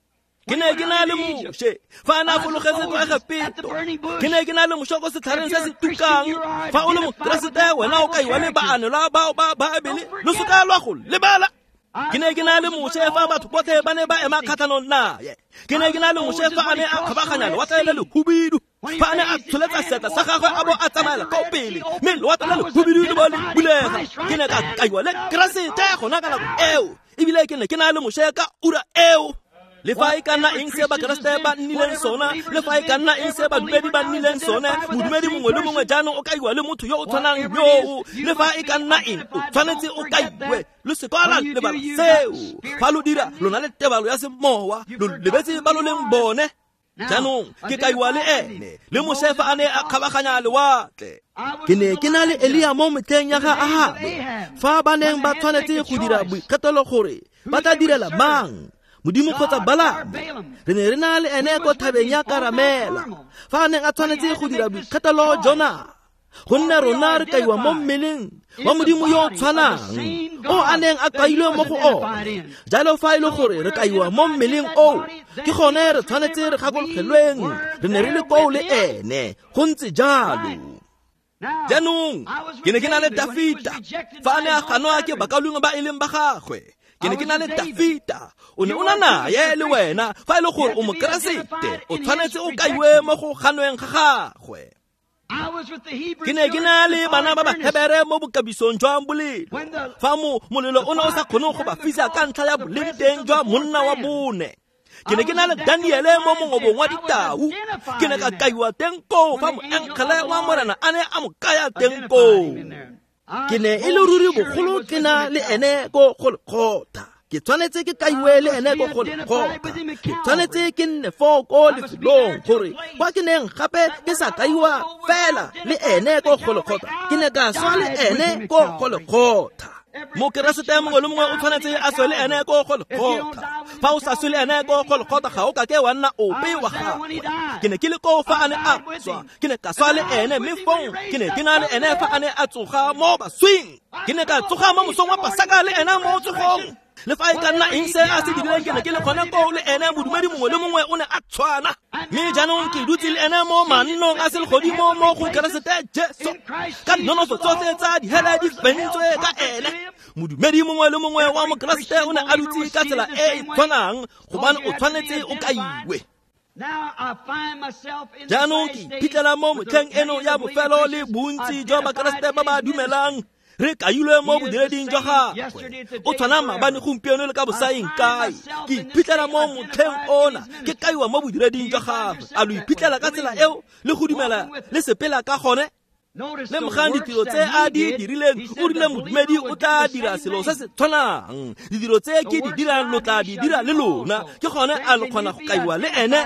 ke ne ke na le Moshe fa na fologetse kwa Egipto ke ne ke na le moshoko setlhareng se se tukang fa o le mokeresete wena o kaiwa le baanelwa bao ba Baebele le soka lwa go lebala ke ne ke na le Moshe fa batho botlhe ba ne ba ema kgatlhanong naye ke ne ke na le Moshe fa a ne a kgabaganya lewatle le lehubidu fa a ne a tsholetsa seatla sa gagwe a bo a tsamaela ko pele mme lewatle le lehubidu le bo le bulega ke ne ka kaiwa le keresete gona ka nako eo ebile ke ne ke na le mosheka ura eo le fa e kana eng se ba Kriste ba nnileng sona le fa e kana eng se ba dumedi ba nnileng sona modumedi mongwe le mongwe jaanong o kaiwa le motho yo o tshwanang yo le fa e kana eng o tshwanetse o kaiwe le sekola le ba seo fa lo dira lona le tebalo ya semowa lo lebetse ba lo leng bone jaanong ke kaiwa le ene le mosefa a ne a kgabaganya lewatle ke ne ke na le Elia mo metleng ya ga Ahabe fa ba neng ba tshwanetse go dira boikgethelo gore ba tla direla mang modimo kgotsa Balaam re ne re na le ene ko thabeng ya Karamela fa a neng a tshwanetse go dira boikgethelo Jona gonne rona re kaiwa mo mmeleng wa modimo yo tshwanang o a neng a kailwe mo go o jalo fa ile gore re kaiwa mo mmeleng o ke gone re tshwanetse re gakologelweng re ne re le ko le ene go ntse jalo jaanong ke ne ke na le Dafita fa a ne a ganwa ke bakalungwe ba e leng ba gagwe ke ne ke na le Dafita o ne o na naye le wena fa ile gore o mokeresete o tshwanetse o kaiwe mo go ganweng ga gagwe ke ne ke na le bana ba ba Hebere mo bokabisong jwa bolelo fa mo molelo o ne o sa kgone go ba fisa ka ntlha ya boleng teng jwa monna wa bone ke ne ke na le Daniele mo mongobong wa ditau ke ne ka kaiwa teng ko fa moenkgele wa morena a ne a mo kaya teng ko ke ne e le ruri bogolo ke na le ene ko Golgotha ke tshwanetse ke kaiwe le ene ko Golgotha ke tshwanetse ke nne fo ko lefelong gore kwa ke neng gape ke sa kaiwa fela le ene ko Golgotha ke ne ka swa le ene ko Golgotha mokeresete mongwe le mongwe o tshwanetse a swe le ene ko Golgotha fa o sa swe le ene ko Golgotha ga o ka ke wa nna ope wa gagwe ke ne ke le ko fa a ne a swa ke ne ka swa le ene mme fong ke ne ke na le ene fa a ne a tsoga mo baswing ke ne ka tsoga mo mosong wa Pasaka le ene mo tsogong le fa e ka nna eng se a se dirileng ke ne ke le kgone ko le ene modumedi mongwe le mongwe o ne a tshwana mme jaanong ke dutse le ene mo mannong a se legodimo mo go keresete Jesu ka dinonofo tsotlhe tsa dihele di fentswe ka ene modumedi mongwe le mongwe wa mokeresete o ne a dutse ka tsela e e tshwanang gobane o tshwanetse o kaiwe jaanong ke iphitlhela mo motlheng eno ya bofelo le bontsi jwa bakeresete ba ba dumelang re kailwe mo bodiredi jwa gagwe o tshwana maabane gompieno le ka bosaeng kae ke iphitlhela mo motlheng ona ke kaiwa mo bodiredi jwa gagwe a lo iphitlhela ka tsela eo le go dumela le sepela ka gone le mogang ditiro tse a di dirileng o rile modumedi o tla dira selo se se tshwanang ditiro tse ke di dirang lo tla di dira le lona ke gone a lo kgona go kaiwa le ene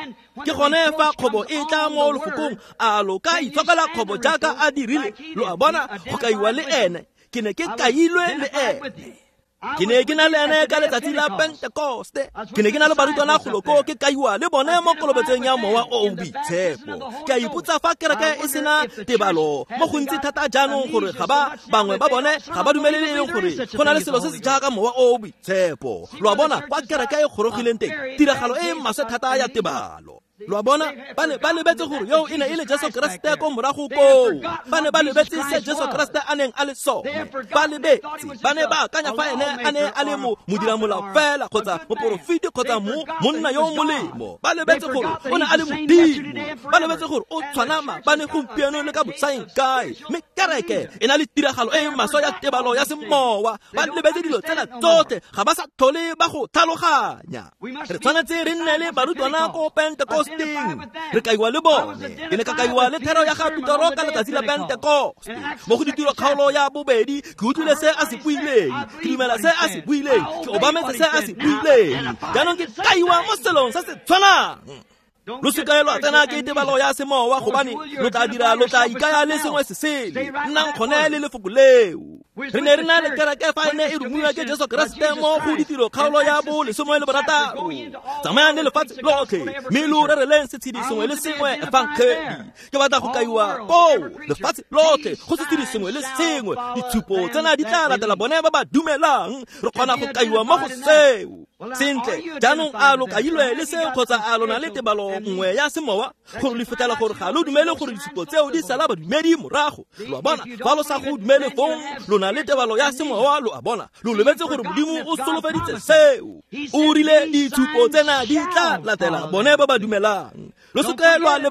ke gone fa kgobo e tla mo lefokong a lo ka itshokela kgobo jaaka a dirile lo a bona go kaiwa le ene ke ne ke kailwe le ene ke ne ke na le ene ka letsatsi la Pentekoste ke ne ke na le barutwana goloko ke kaiwa le bone mo kolobetseng ya mowa o o boitshepo ke a ipotsa fa kereke e sena tebalo mo go ntse thata jaanong gore ga ba bangwe ba bone ga ba dumeleleng gore go na le selo se se jaaka mowa o o boitshepo lo a bona kwa kereke e gorogileng teng tiragalo e maswe thata ya tebalo lo a bona ba ne ba lebetse gore yo e ne e le Jesu Kriste ko morago ko ba ne ba lebetse se Jesu Kriste a neng a le so ba lebetse ba ne ba akanya fa ene a ne a le mo modiramolao fela kgotsa moporofiti kgotsa mo monna yo molemo ba lebetse gore o ne a le modimo ba lebetse gore o tshwanama ba ne gompieno le ka bosaeng kae mme kereke e na le tiragalo e maswa ya tebalo ya semowa ba lebetse dilo tsena tsotlhe ga ba sa tlhole ba go tlhaloganya re tshwanetse re nne le barutwana ko Pentekoste re kaiwa le bone ke ne ka kaiwa le thero ya ga Tutoro ka letsatsi la Pentekoste mo go ditiro kgaolo ya bobedi ke utlwile se a se buileng ke dumela se a se buileng ke obametse se a se buileng jaanong ke kaiwa mo selong se se tshwanang lo se kaelo a tsena ke tebalo ya semowa gobane lo tla dira lo tla ikaya le sengwe se sele nnang kgone le lefoko leo re ne re na le kereke fa ene e rumiwa ke Jesu Kriste mo go ditiro kgaolo ya bo le sengwe le borataro tsamayang le lefatshe lotlhe mme lo rereleng setshedi sengwe le sengwe evankheli ke batla go kaiwa ko lefatshe lotlhe go setshedi sengwe le sengwe ditshupo tsena di tla latela bone ba ba dumelang re kgona go kaiwa mo go seo sentle jaanong a lo kailwe le seo kgotsa a lona le tebalo nngwe ya semowa gore le fetela gore ga lo dumele gore ditshupo tseo di sala badumedi morago lo a bona fa lo sa go dumele fong lona le tebalo ya semowa lo a bona lo lebetse gore modimo o solofeditse seo o rile ditshupo tsena di tla latela bone ba ba dumelang lo se ke lwa lebala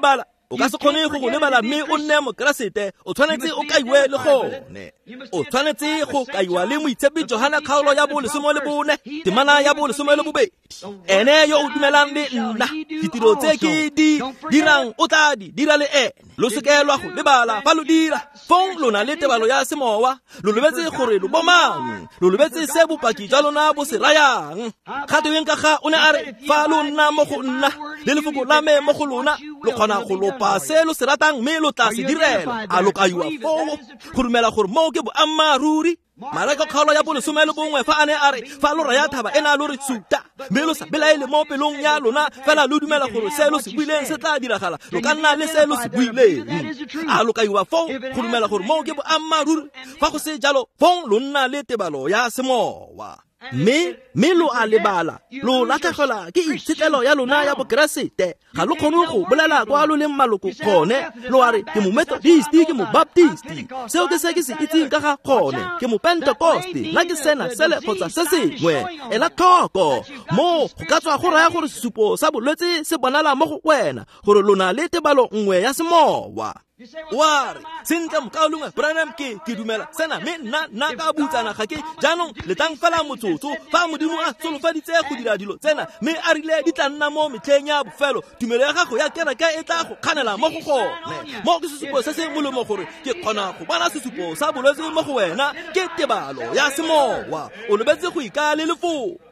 o ka se kgone go go lebala mme o nne mokeresete o tshwanetse o kaiwe le gone o tshwanetse go kaiwa le moitshepi Johana kgaolo ya bo lesome le bone temana ya bo lesome le bobedi ene yo o dumelang le nna ditiro tse ke di dirang o tla di dira le ene lo sekelwa go lebala fa lo dira fong lona le tebalo ya semowa lo lebetse gore lo bomang lo lebetse se bopaki jwa lona bo se rayang kgato yeng ka ga o ne a re fa lo nna mo go nna le lefoko la me mo go lona lo kgona go lopa se lo se ratang mme lo tla se direla a lo kaiwa foo go dumela gore mo ke boammaruri Malaka kgaolo ya bo lesome le bongwe fa a ne a re fa lo raya thaba ena lo re tsuta mme lo sa belaele mo pelong ya lona fela lo dumela gore se lo se buileng se tla diragala lo ka nna le se lo se buileng a lo kaiwa fong go dumela gore mo ke boammaruri fa go se jalo fong lo nna le tebalo ya semowa mme mme lo a lebala lo latlhegelwa ke itshetlelo ya lona ya bokeresete ga lo kgone go bolela kwa lo leng maloko kgone lo a re ke mo Methodisti ke mo Baptisti seo ke se ke se itseng ka ga kgone ke mo Pentecoste nna ke sena sele kgotsa se sengwe ela tlhoko mo go ka tswa go raya gore sesupo sa bolwetse se bonala mo go wena gore lona le tebalo nngwe ya semowa Ware, sentle mokaolongwe Branham ke ke dumela sena mme nna nna ka butsana ga ke jaanong le tang fela motsotso fa modimo a tsolofaditse go dira dilo tsena mme a rile di tla nna mo metlheng ya bofelo tumelo ya gago ya kereke e tla go kganela mo go gone mo ke sesupo se se molemo gore ke kgona go bona sesupo sa bolwetse mo go wena ke tebalo ya semowa o lebetse go ikaya le lefoko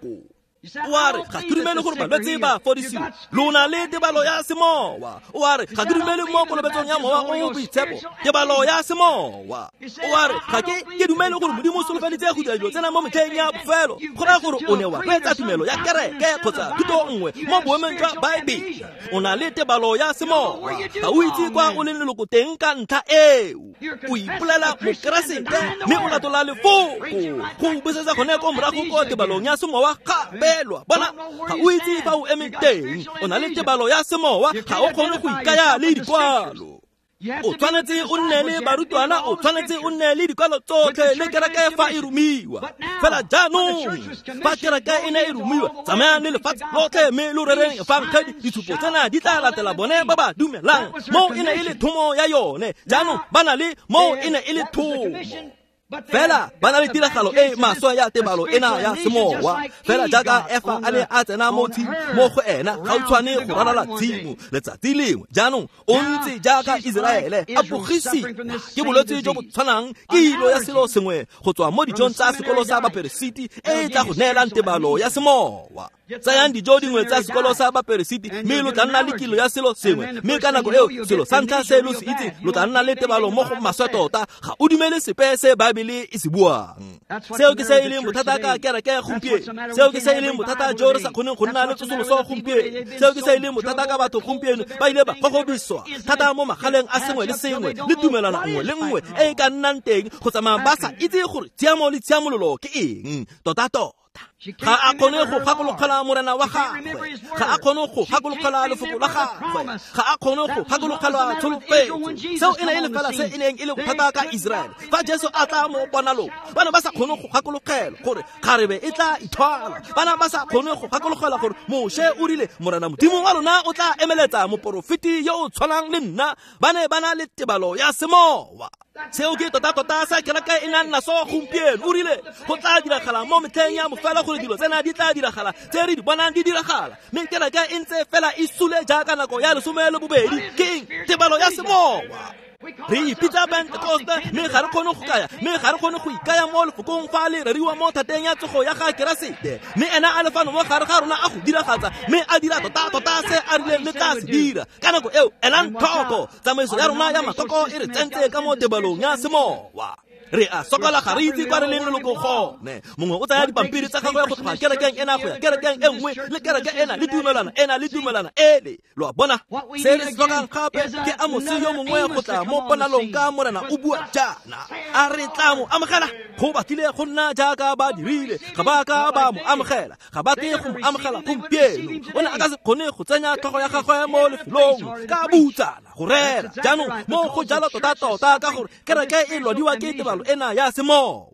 Ware, ga ke dumele gore balwetse ba fodisiwa lona le tebalo ya semowa Ware, ga ke dumele mo kolobetsong ya mowa o boitshepo tebalo ya semowa Ware, ga ke ke dumele gore modimo o solofeditse go dira dilo tsena mo metlheng ya bofelo go raya gore o ne wa retsa tumelo ya kereke kgotsa thuto nngwe mo boemeng jwa baebele o na le tebalo ya semowa ga o itse kwa o leng leloko teng ka ntlha eo o ipolela mokeresete mme o latola lefoko go busetsa gone ko morago ko tebalong ya semowa gape bona ga o itse fa o eme teng o na le tebalo ya semowa ga o kgone go ikaya le dikwalo o tshwanetse o nne le barutwana o tshwanetse o nne le dikwalo tsotlhe le kereke fa e rumiwa fela jaanong fa kereke e ne e rumiwa tsamayang le lefatshe lotlhe mme lo rereng efankgedi ditshupo tsena di tla latela bone ba ba dumelang mo e ne e le thomo ya yone jaanong ba na le mo e ne e le thomo fela ba na le tiragalo e maswa ya tebalo ena ya semowa fela jaaka efa a ne a tsena mo tshimo mo go ena ga o tshwane go rarala tshimo letsatsi lengwe jaanong o ntse jaaka Iseraele a bogisi ke bolwetse jo bo tshwanang ke ilo ya selo sengwe go tswa mo dijong tsa sekolo sa baperesiti e tla go neelang tebalo ya semowa tsayang dijo dingwe tsa sekolo sa baperesiti mme lo tla nna le kilo ya selo sengwe mme ka nako eo selo sa ntlha se lo se itse lo tla nna le tebalo mo go maswe tota ga o dumele sepe se Baebele e se buang seo ke se e leng bothata ka kereke gompieno seo ke se e leng bothata jo re sa kgoneng go nna le tsosoloso gompieno seo ke se e leng bothata ka batho gompieno ba ile ba gogobiswa thata mo magaleng a sengwe le sengwe le tumelano nngwe le nngwe e ka nnang teng go tsamaya ba sa itse gore tshiamo le tshiamololo ke eng tota tota ga a kgone go gakologela morena wa gagwe ga a kgone go gakologela lefoko la gagwe ga a kgone go gakologela tsholofetso seo e ne e le fela se e neng e le bothata ka Israele fa Jesu a tla mo bonalong bana ba sa kgone go gakologela gore kgarebe e tla ithwala bana ba sa kgone go gakologela gore Moshe o rile morena modimo wa lona o tla emeletsa moporofeti yo o tshwanang le nna ba ne ba na le tebalo ya semowa seo ke tota tota sa kereke e nang na so gompieno o rile go tla diragala mo metlheng ya mofela gore dilo tsena di tla diragala tse re di bonang di diragala mme kereke e ntse fela e sule jaaka nako ya lesome le bobedi ke eng tebalo ya semowa re ipitsa Pentecoste mme ga re kgone go kaya mme ga re kgone go ikaya mo lefokong fa le reriwa mo thateng ya tsogo ya ga keresete mme ena a lefano mo gare ga rona a go diragatsa mme a dira tota tota se a rileng le tla se dira ka nako eo elang tlhoko tsamaiso ya rona ya makoko e re tsentse ka mo tebalong ya semowa re a sokola ga re itse kwa re leng leloko gone mongwe o tsaya dipampiri tsa gagwe go tloga kerekeng ena go ya kerekeng e nngwe le kereke ena le dumelana ena le dumelana ele lo a bona se re tlhokang gape ke a mosi yo mongwe go tla mo bonalong ka morena o bua jaana a re tla mo amogela go batlile go nna jaaka ba dirile ga ba ka ba mo amogela ga ba tle go mo amogela gompieno o ne a ka se kgone go tsenya tlhogo ya gagwe mo lefelong ka butsana go rera jaanong mo go jalo tota tota ka gore kereke e lwadiwa ke tebalo ena ya semowa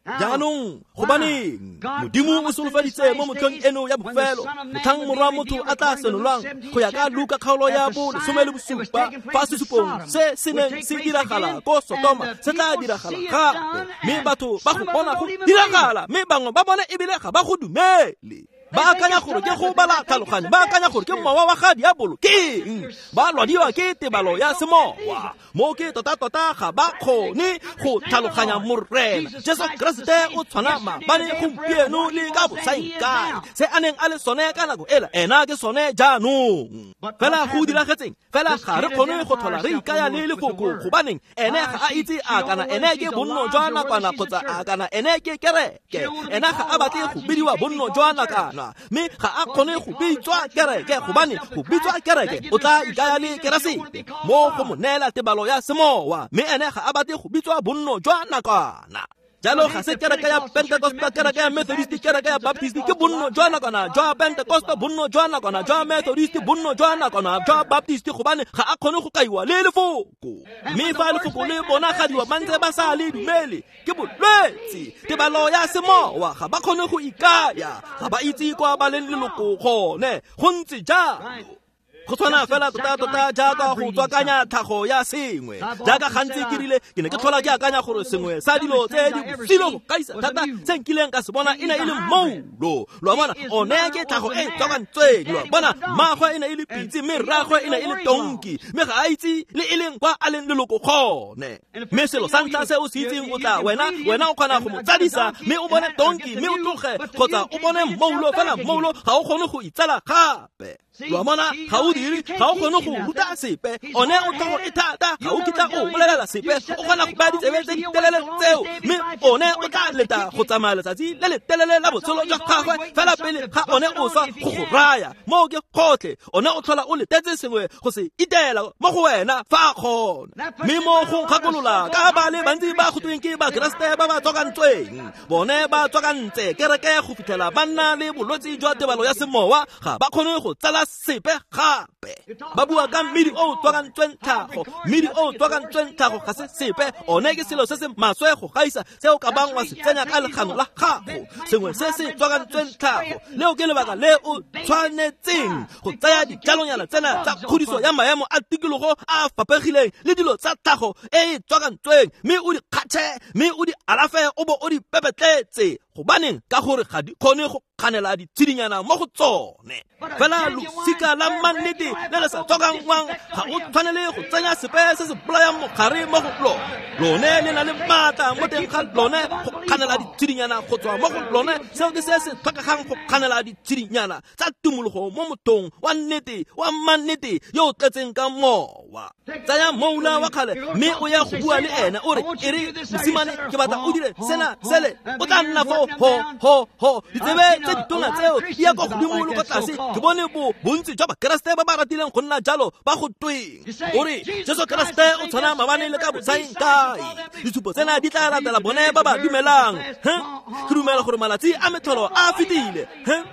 jaanong gobaneng modimo o solofaditse mo mothong eno ya bofelo mothang morwa motho a tla senolwang go ya ka Luka kgaolo ya bo lesome le bosupa fa sesupong se se neng se diragala ko Sodoma se tla diragala gape mme batho ba go bona go diragala mme bangwe ba bona ebile ga ba go dumele ba akanya gore ke go bala tlhaloganyo ba akanya gore ke mmawa wa ga diabolo keng ba lwadiwa ke tebalo ya semowa mo ke tota-tota ga ba kgone go tlhaloganya morena Jesu Kriste o tshwana maabane gompieno le ka bosaenkae se a neng a le sone ka nako ela ena ke sone jaanong fela go diragetseng fela ga re kgone go tlhola re ikaya le lefoko gobaneng ene ga a itse a kana ene ke bonno jwa nakwana kgotsa a kana ene ke kereke ena ga a batle go bidiwa bonno jwa nakana mme ga a kgone go bitswa kereke gobane go bitswa kereke o tla ikaya le keresete mo go mo neela tebalo ya semowa mme ene ga a batle go bitswa bonno jwa nakwana jalo ga se kereke ya Pentecost kereke ya Methodist kereke ya Baptist ke bonno jwa nakwana jwa Pentecost bonno jwa nakwana jwa Methodist bonno jwa nakwana jwa Baptist gobane ga a kgone go kaiwa le lefoko mme fa lefoko le bona ga diwa mantse ba sa le dumele ke bolwetsi tebalo ya semowa ga ba kgone go ikaya ga ba itse kwa ba le leloko gone go ntse jalo go tshwana fela tota-tota jaaka go tswakanya tlhago ya sengwe jaaka gantsi ke rile ke ne ke tlhola ke akanya gore sengwe sa dilo tse di bosilo go kaisa thata se nkileng ka se bona e ne e le moulo lo bona o ne ke tlhago e tswakantsweng lo bona magwe e ne e le pitsi mme rragwe e ne e le tonki mme ga a itse le e leng kwa a leng leloko gone mme selo sa ntlha se o se itseng o tla wena wena o kgona go mo tsadisa mme o bone tonki mme o tloge kgotsa o bone moulo fela moulo ga o kgone go itsala gape lo bona ga o dire ga o kgone go ruta sepe one o tla go ithata ga o kitla o bolelela sepe o kgona go ba ditsebe tse di telele tseo mme one o tla leta go tsamaya letsatsi le le telele la botshelo jwa gagwe fela pele ga one o sa go go raya mo ke kgotlhe one o tlhola o letetse sengwe go se itela mo go wena fa kgona mme mo go kgakolola ka ba le bantsi ba go tweng ke ba Kriste ba ba tswakantsweng bone ba tswakantse kereke go fitlhela ba nna le bolwetsi jwa tebalo ya semowa ga ba kgone go tsala sepe gape ba bua ka mmidi o tswakantsweng tlhago mmidi o tswakantsweng tlhago ga se sepe one ke selo se se maswe go gaisa se o ka bang wa se tsenya ka legano la gago sengwe se se tswakantsweng tlhago leo ke lebaka le o tshwanetseng go tsaya dijalonyana tsena tsa kgodiso ya maemo a tikologo a fapegileng le dilo tsa tlhago e e tswakantsweng mme o di kgathe mme o di alafe o bo o di pepetletse gobaneng ka gore ga di kgone go kganela ditsidinyana mo go tsone fela losika la mannete le le sa tswakangwang ga o tshwanele go tsenya sepe se se bolayang mogare mo go lone lone le na le maatla mo teng ga lone go kganela ditsidinyana go tswa mo go lone seo ke se se tlhokegang go kganela ditsidinyana tsa tumologo mo mothong wa nnete wa mannete yo o tletseng ka mowa tsaya moula wa kgale mme o ya go bua le ene o re e re mosimane ke batla o dire sena sele o tla nna fao ho ho ho ditsebe tse ditona tseo di ya kwa godimo le kwa tlase ke bone bo bontsi jwa bakeresete ba ba ratileng go nna jalo ba go tweng o re Jesu Kriste o tshwana maabane le ka bosaenkae ditshupo tsena di tla latela bone ba ba dumelang ke dumela gore malatsi a metlholo a fetile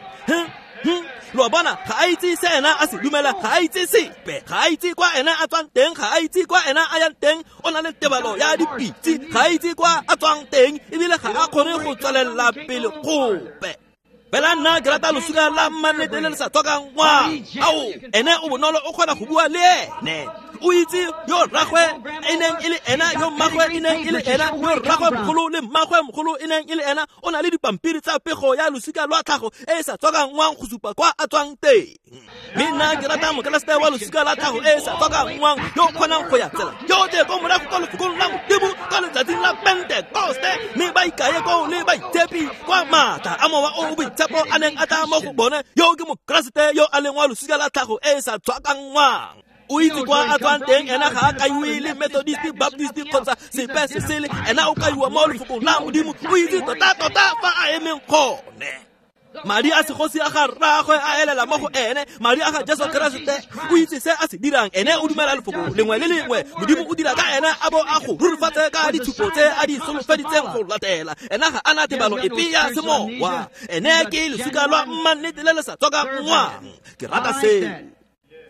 lo bona ga a itse se ena a se dumela ga a itse sepe ga a itse kwa ena a tswang teng ga a itse kwa ena a yang teng o na le tebalo ya dipitsi ga a itse kwa a tswang teng ebile ga a kgone go tswelela pele gope fela nna ke rata losika la mannete le le sa tswakangwang ao ene o bonolo o kgona go bua le ene o itse yo rragwe e neng e le ena yo mmagwe e neng e le ena yo rragwe mogolo le mmagwe mogolo e neng e le ena o na le dipampiri tsa pego ya losika lwa tlhago e e sa tswakangwang go supa kwa a tswang teng mme nna ke rata mokeresete wa losika la tlhago e e sa tswakangwang yo o kgonang go ya tsela yotlhe ko morago kwa lefokong la modimo ka letsatsing la Pentekoste mme ba ikaye ko le baitshepi kwa maatla a mowa o boitshepo a neng a tla mo go bone yo ke mokeresete yo a leng wa losika la tlhago e e sa tswakangwang o itse kwa a tswang teng ena ga a kaiwe le Methodist Baptist kgotsa sepe se sele ena o kaiwa mo lefokong la modimo o itse tota-tota fa a emeng gone madi a segosi a ga rragwe a elela mo go ene madi a ga Jesu Kriste o itse se a se dirang ene o dumela lefoko lengwe le lengwe modimo o dira ka ene a bo a go rurifatse ka ditshupo tse a di solofeditseng go latela ena ga a na tebalo epe ya semowa ene ke losika lwa mmannete le le sa tswakangwang ke rata seo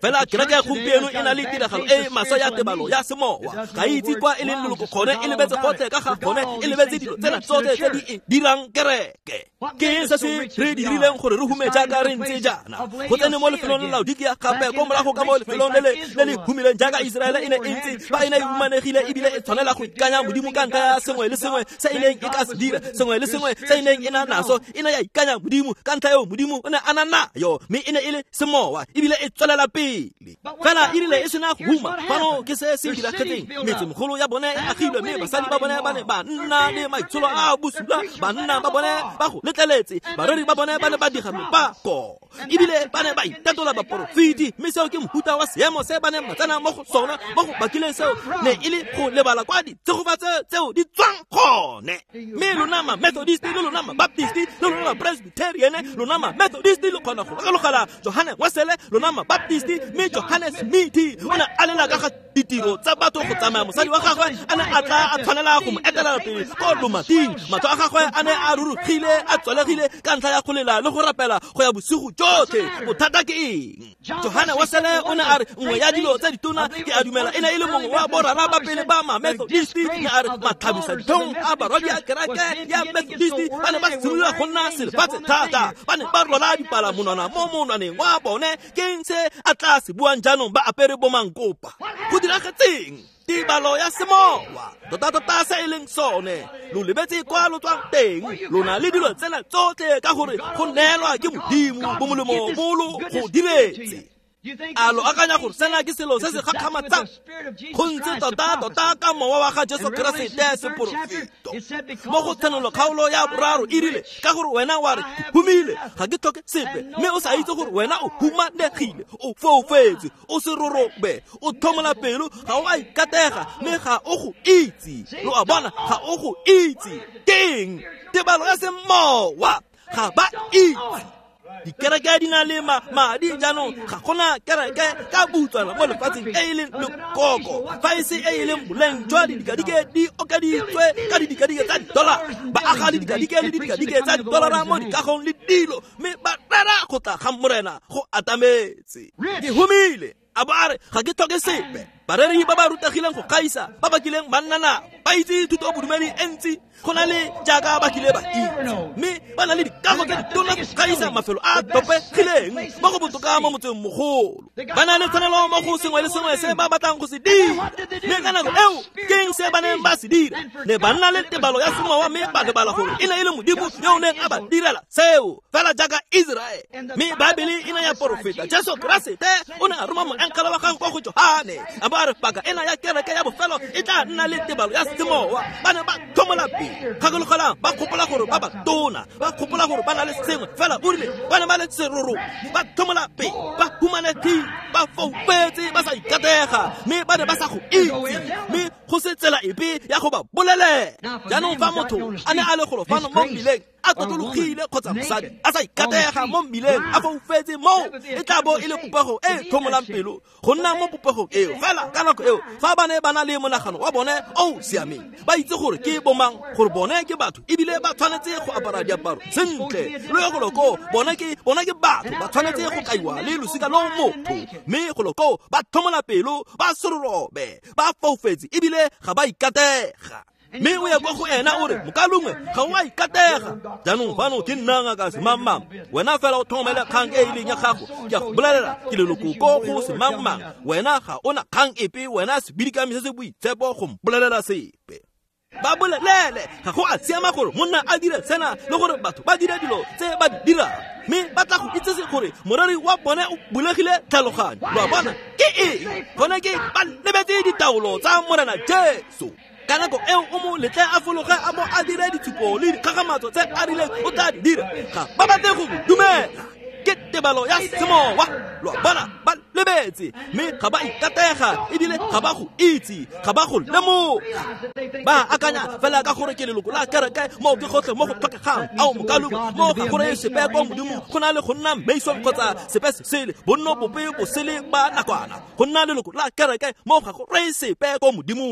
fela kereke ya gompieno e na le tiragalo e maswa ya tebalo ya semowa ga itse kwa e leng leloko kgone e lebetse gotlhe ka ga kgone e lebetse dilo tsena tsotlhe tse di dirang kereke ke eng se se re dirileng gore re hume jaaka re ntse jaana go tsene mo lefelong le laodikia gape ko morago ka mo lefelong le le humileng jaaka Israele e ne e ntse ba e ne e humanegile ebile e tshwanela go ikanya modimo ka ntlha ya sengwe le sengwe se e neng e ka se dira sengwe le sengwe se e neng e na naso e ne ya ikanya modimo ka ntlha eo modimo o ne a na nayo mme e ne e le semowa ebile e tswelela pele fela erile e sena go huma fano ke se se diragetseng metse mogolo ya bone e agilwe mme basadi ba bone ba ne ba nna le maitsholo a bosula banna ba bone ba go letleletse barori ba bone ba ne ba diga mepako ebile ba ne ba itatola baporofiti mme seo ke mohuta wa seemo se ba ne matsana mo go sona mo go bakileng seo ne e le go lebala kwa ditsegofatse tseo di tswang gone mme lona ma-methodist le lona ma-baptist le lona ma-presbyterian lona ma-methodist le kgona go lokalogala Johane Wesley lona ma-baptist mme Johane Smith o ne a lela ka ga ditiro tsa batho go tsamaya mosadi wa gagwe a ne a tla a tshwanela go mo etela pele ko lomating matho a gagwe a ne a rurugile a tswalegile ka ntlha ya go lela le go rapela go ya bosigo jotlhe bothata ke eng Johane Wesley o ne a re nngwe ya dilo tse ditona ke a dumela e ne e le mongwe wa borara ba pele ba ma-methodist ne a re mathabisa dithong a barwadi a kereke ya methodist ba ne ba simolola go nna selefatshe thata ba ne ba rwala dipalamonwana mo monwaneng wa bone ke eng se a tla se buang jaanong ba apere bomankopa go diragetseng tibalo ya semowa tota-tota se e leng sone lo lebetse kwa lo tswang teng lona le dilo tsena tsotlhe ka gore go neelwa ke modimo bo molemo bolo go diretse a lo akanya gore sena ke selo se se gakgamatsang go ntse tota-tota ka mowa wa ga Jesu Keresete se porofeto mo go tsenelo kgaolo ya boraro e rile ka gore wena wa re humile ga ke tlhoke sepe mme o sa itse gore wena o humanegile o foufetse o se rorobe o thomola pelo ga o a ikatega mme ga o go itse lo a bona ga o go itse keng tebalo ya semowa ga ba itse dikereke di na le madi jaanong ga gona kereke ka butswana mo lefatsheng e e leng lekoko fa e se e e leng boleng jwa didikadike di okeditswe ka didikadike tsa didolara ba aga le dikadike le didikadike tsa didolara mo dikagong le dilo mme ba rera go tla ga morena go atametse ke humile a ba re ga ke tlhoke sepe bareri ba ba rutegileng go gaisa ba bakileng bannana ba itse thuto bodumedi e ntsi go na le jaaka ba kile ba itse mme ba na le dikago tse ditona go gaisa mafelo a topegileng mo go botoka mo motseng mogolo ba na le tshwanelo mo go sengwe le sengwe se ba batlang go se dira mme ka nako eo keng se ba neng ba se dira ne ba nna le tebalo ya semowa mme ba lebala gore e ne e le modimo yo o neng a ba direla seo fela jaaka Israele mme Baebele e na ya porofeta Jesu Keresete o ne a roma moenkele wa gang kwa go Johane a ba re paka ena ya kereke ya bofelo e tla nna le tebalo ya semowa ba ne ba thomola pele kgakologelang ba kgopola gore ba ba tona ba kgopola gore ba na le sengwe fela o rile ba ne ba le seroro ba thomola pele ba humanegile ba foufetse ba sa ikatega mme ba ne ba sa go itse mme go se tsela epe ya go ba bolelela jaanong fa motho a ne a le golo fano mo mmileng a totologile kgotsa mosadi a sa ikatega mo mmileng a foufetse mo e tla bo e le popego e thomolang pelo go nna mo popegong eo fela ka nako eo fa ba ne ba na le monagano wa bone o siameng ba itse gore ke bomang gore bone ke batho ebile ba tshwanetse go apara diaparo sentle lo ya goloko bone ke bone ke batho ba tshwanetse go kaiwa le losika lo motho mme goloko ba thomola pelo ba sororobe ba foufetse ebile ga ba ikatega mme o ya kwa go ena o re mokalongwe ga o a ikatega jaanong fano ke nna ngaka semangmang wena fela o thomele kgang e e leng ya gago ke a go bolelela ke leloko ko go semangmang wena ga o na kgang epe wena sebidikami se se boitshepo go mpolelela sepe ba bolelele ga go a siama gore monna a dire sena le gore batho ba dire dilo tse ba di dira mme ba tla go itsese gore morari wa bone o bulegile tlhaloganyo lo a bona ke eng gone ke ba lebetse ditaolo tsa morena Jesu ka nako eo o mo letle a fologe a mo a dire ditshupo le dikgagamatso tse a rileng o tla di dira ga ba batle go dumela ke tebalo ya semowa lo bona ba lebetse mme ga ba ikatega ebile ga ba go itse ga ba go lemoga ba akanya fela ka gore ke leloko la kereke mo ke gotlhe mo go tlhokegang ao mokalongwe mo ga gore sepe kwa modimo go na le go nna maison kgotsa sepe sele bonno bope bo sele ba nakwana go nna leloko la kereke mo ga gore sepe kwa modimo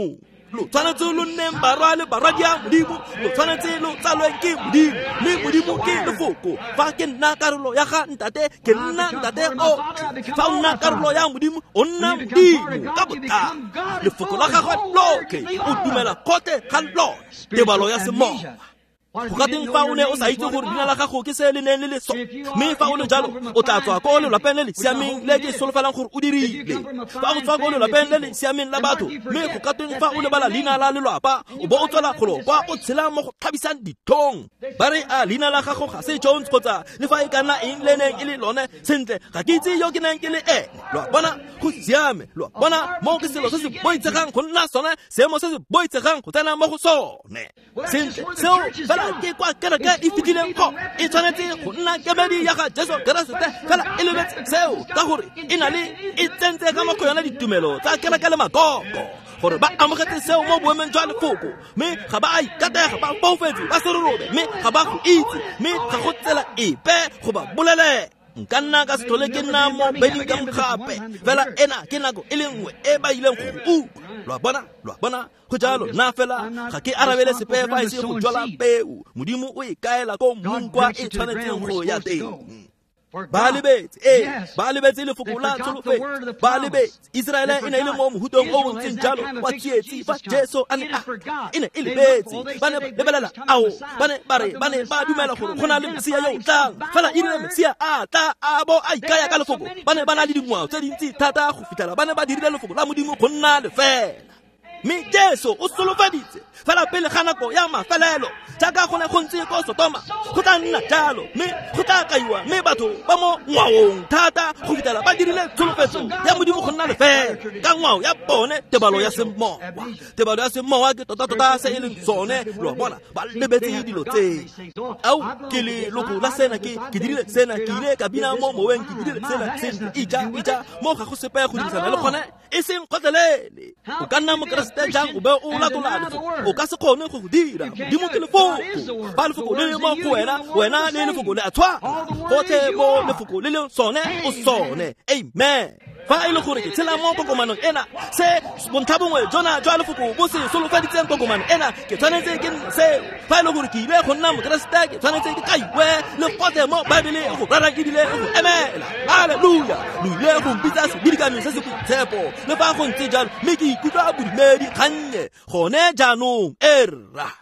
lo tshwanetse lo nneng barwa le baradi ya modimo lo tshwanetse lo tsalweng ke modimo mme modimo ke lefoko fa ke nna karolo ya ga ntate ke nna ntate o fa o nna karolo ya modimo o nna modimo ka botala lefoko la gagwe lotlhe o dumela kote ga lona tebalo ya semowa go ka teng fa o ne o sa itse gore dina la gago ke se le neng le le so mme fa o le jalo o tla tswa ko lelapeng le le siameng le ke solofelang gore o dirile fa o tswa ko lelapeng le le siameng la batho mme go ka teng fa o lebala leina la lelapa o bo o tswela kgolo kwa o tshela mo go tlhabisang dithong ba re a leina la gago ga se Jones kgotsa le fa e ka nna eng le neng e le lone sentle ga ke itse yo ke neng ke le ene lo bona go siame lo bona mo ke selo se se boitsegang go nna sone seemo se se boitsegang go tsena mo go sone sentle seo ke kwa kereke e fitileng go e tshwanetse go nna kemedi ya ga Jesu Keresete fela e lebetse seo ka gore e na le e tsentse ka mo go yona ditumelo tsa kereke le makoko gore ba amogetse seo mo boemeng jwa lefoko mme ga ba a ikatega ba baufetse ba serorobe mme ga ba go itse mme ga go tsela epe go ba bolele nka nna ka se tlhole ke nna mo beding ka mogape fela ena ke nako e le nngwe e ba ileng go utlwa lwa bona lwa bona go jalo nna fela ga ke arabele sepe fa e se go jwala peu modimo o e kaela ko mmungkwa e tshwanetseng go ya teng ba lebetse eh ba lebetse lefoko la tsolofe ba lebetse Israele e ne ile mo mohutong o ntseng jalo wa tsietsi fa Jesu a ne a ene e lebetse ba ne lebelela ao ba ne ba re ba ne ba dumela gore go na le Mesia yo tlang fela ile Mesia a tla a bo a ikaya ka lefoko ba ne ba na le dingwao tse dintsi thata go fitela ba ne ba dirile lefoko la modimo go nna lefela mme Jesu o solofaditse fela pele ga nako ya mafelelo jaaka go ne go ntse ko Sodoma go tla nna jalo mme go tla kaiwa mme batho ba mo ngwaong thata go fitela ba dirile tsholofetso ya modimo go nna lefela ka ngwao ya bone tebalo ya semowa tebalo ya semowa ke tota tota se e leng sone lo bona ba lebetse dilo tse au ke le loko la sena ke ke dirile sena ke ile ka bina mo moweng ke dirile sena sena ija ija mo ga go sepe go dirisana le gone e seng kgotlelele o ka nna mo Keresete jang o be o latola o ka se kgone go dira di mo ke lefoko ba lefoko le mo go wena wena le lefoko le a tshwa gotlhe mo lefoko le le sone o sone amen fa ile gore ke tshela mo kokomanong ena se bontlha bongwe jona jwa lefoko bo se solofaditseng kokomano ena ke tshwanetse ke se fa ile gore ke ile go nna mo Keresete ke tshwanetse ke kaiwe le gote mo Bible go rara ke dile go emela haleluya lo ile go mpitsa se dikami se se tshepo le fa go ntse jalo mme ke ikutlwa bodumedi gannye gone jaanong era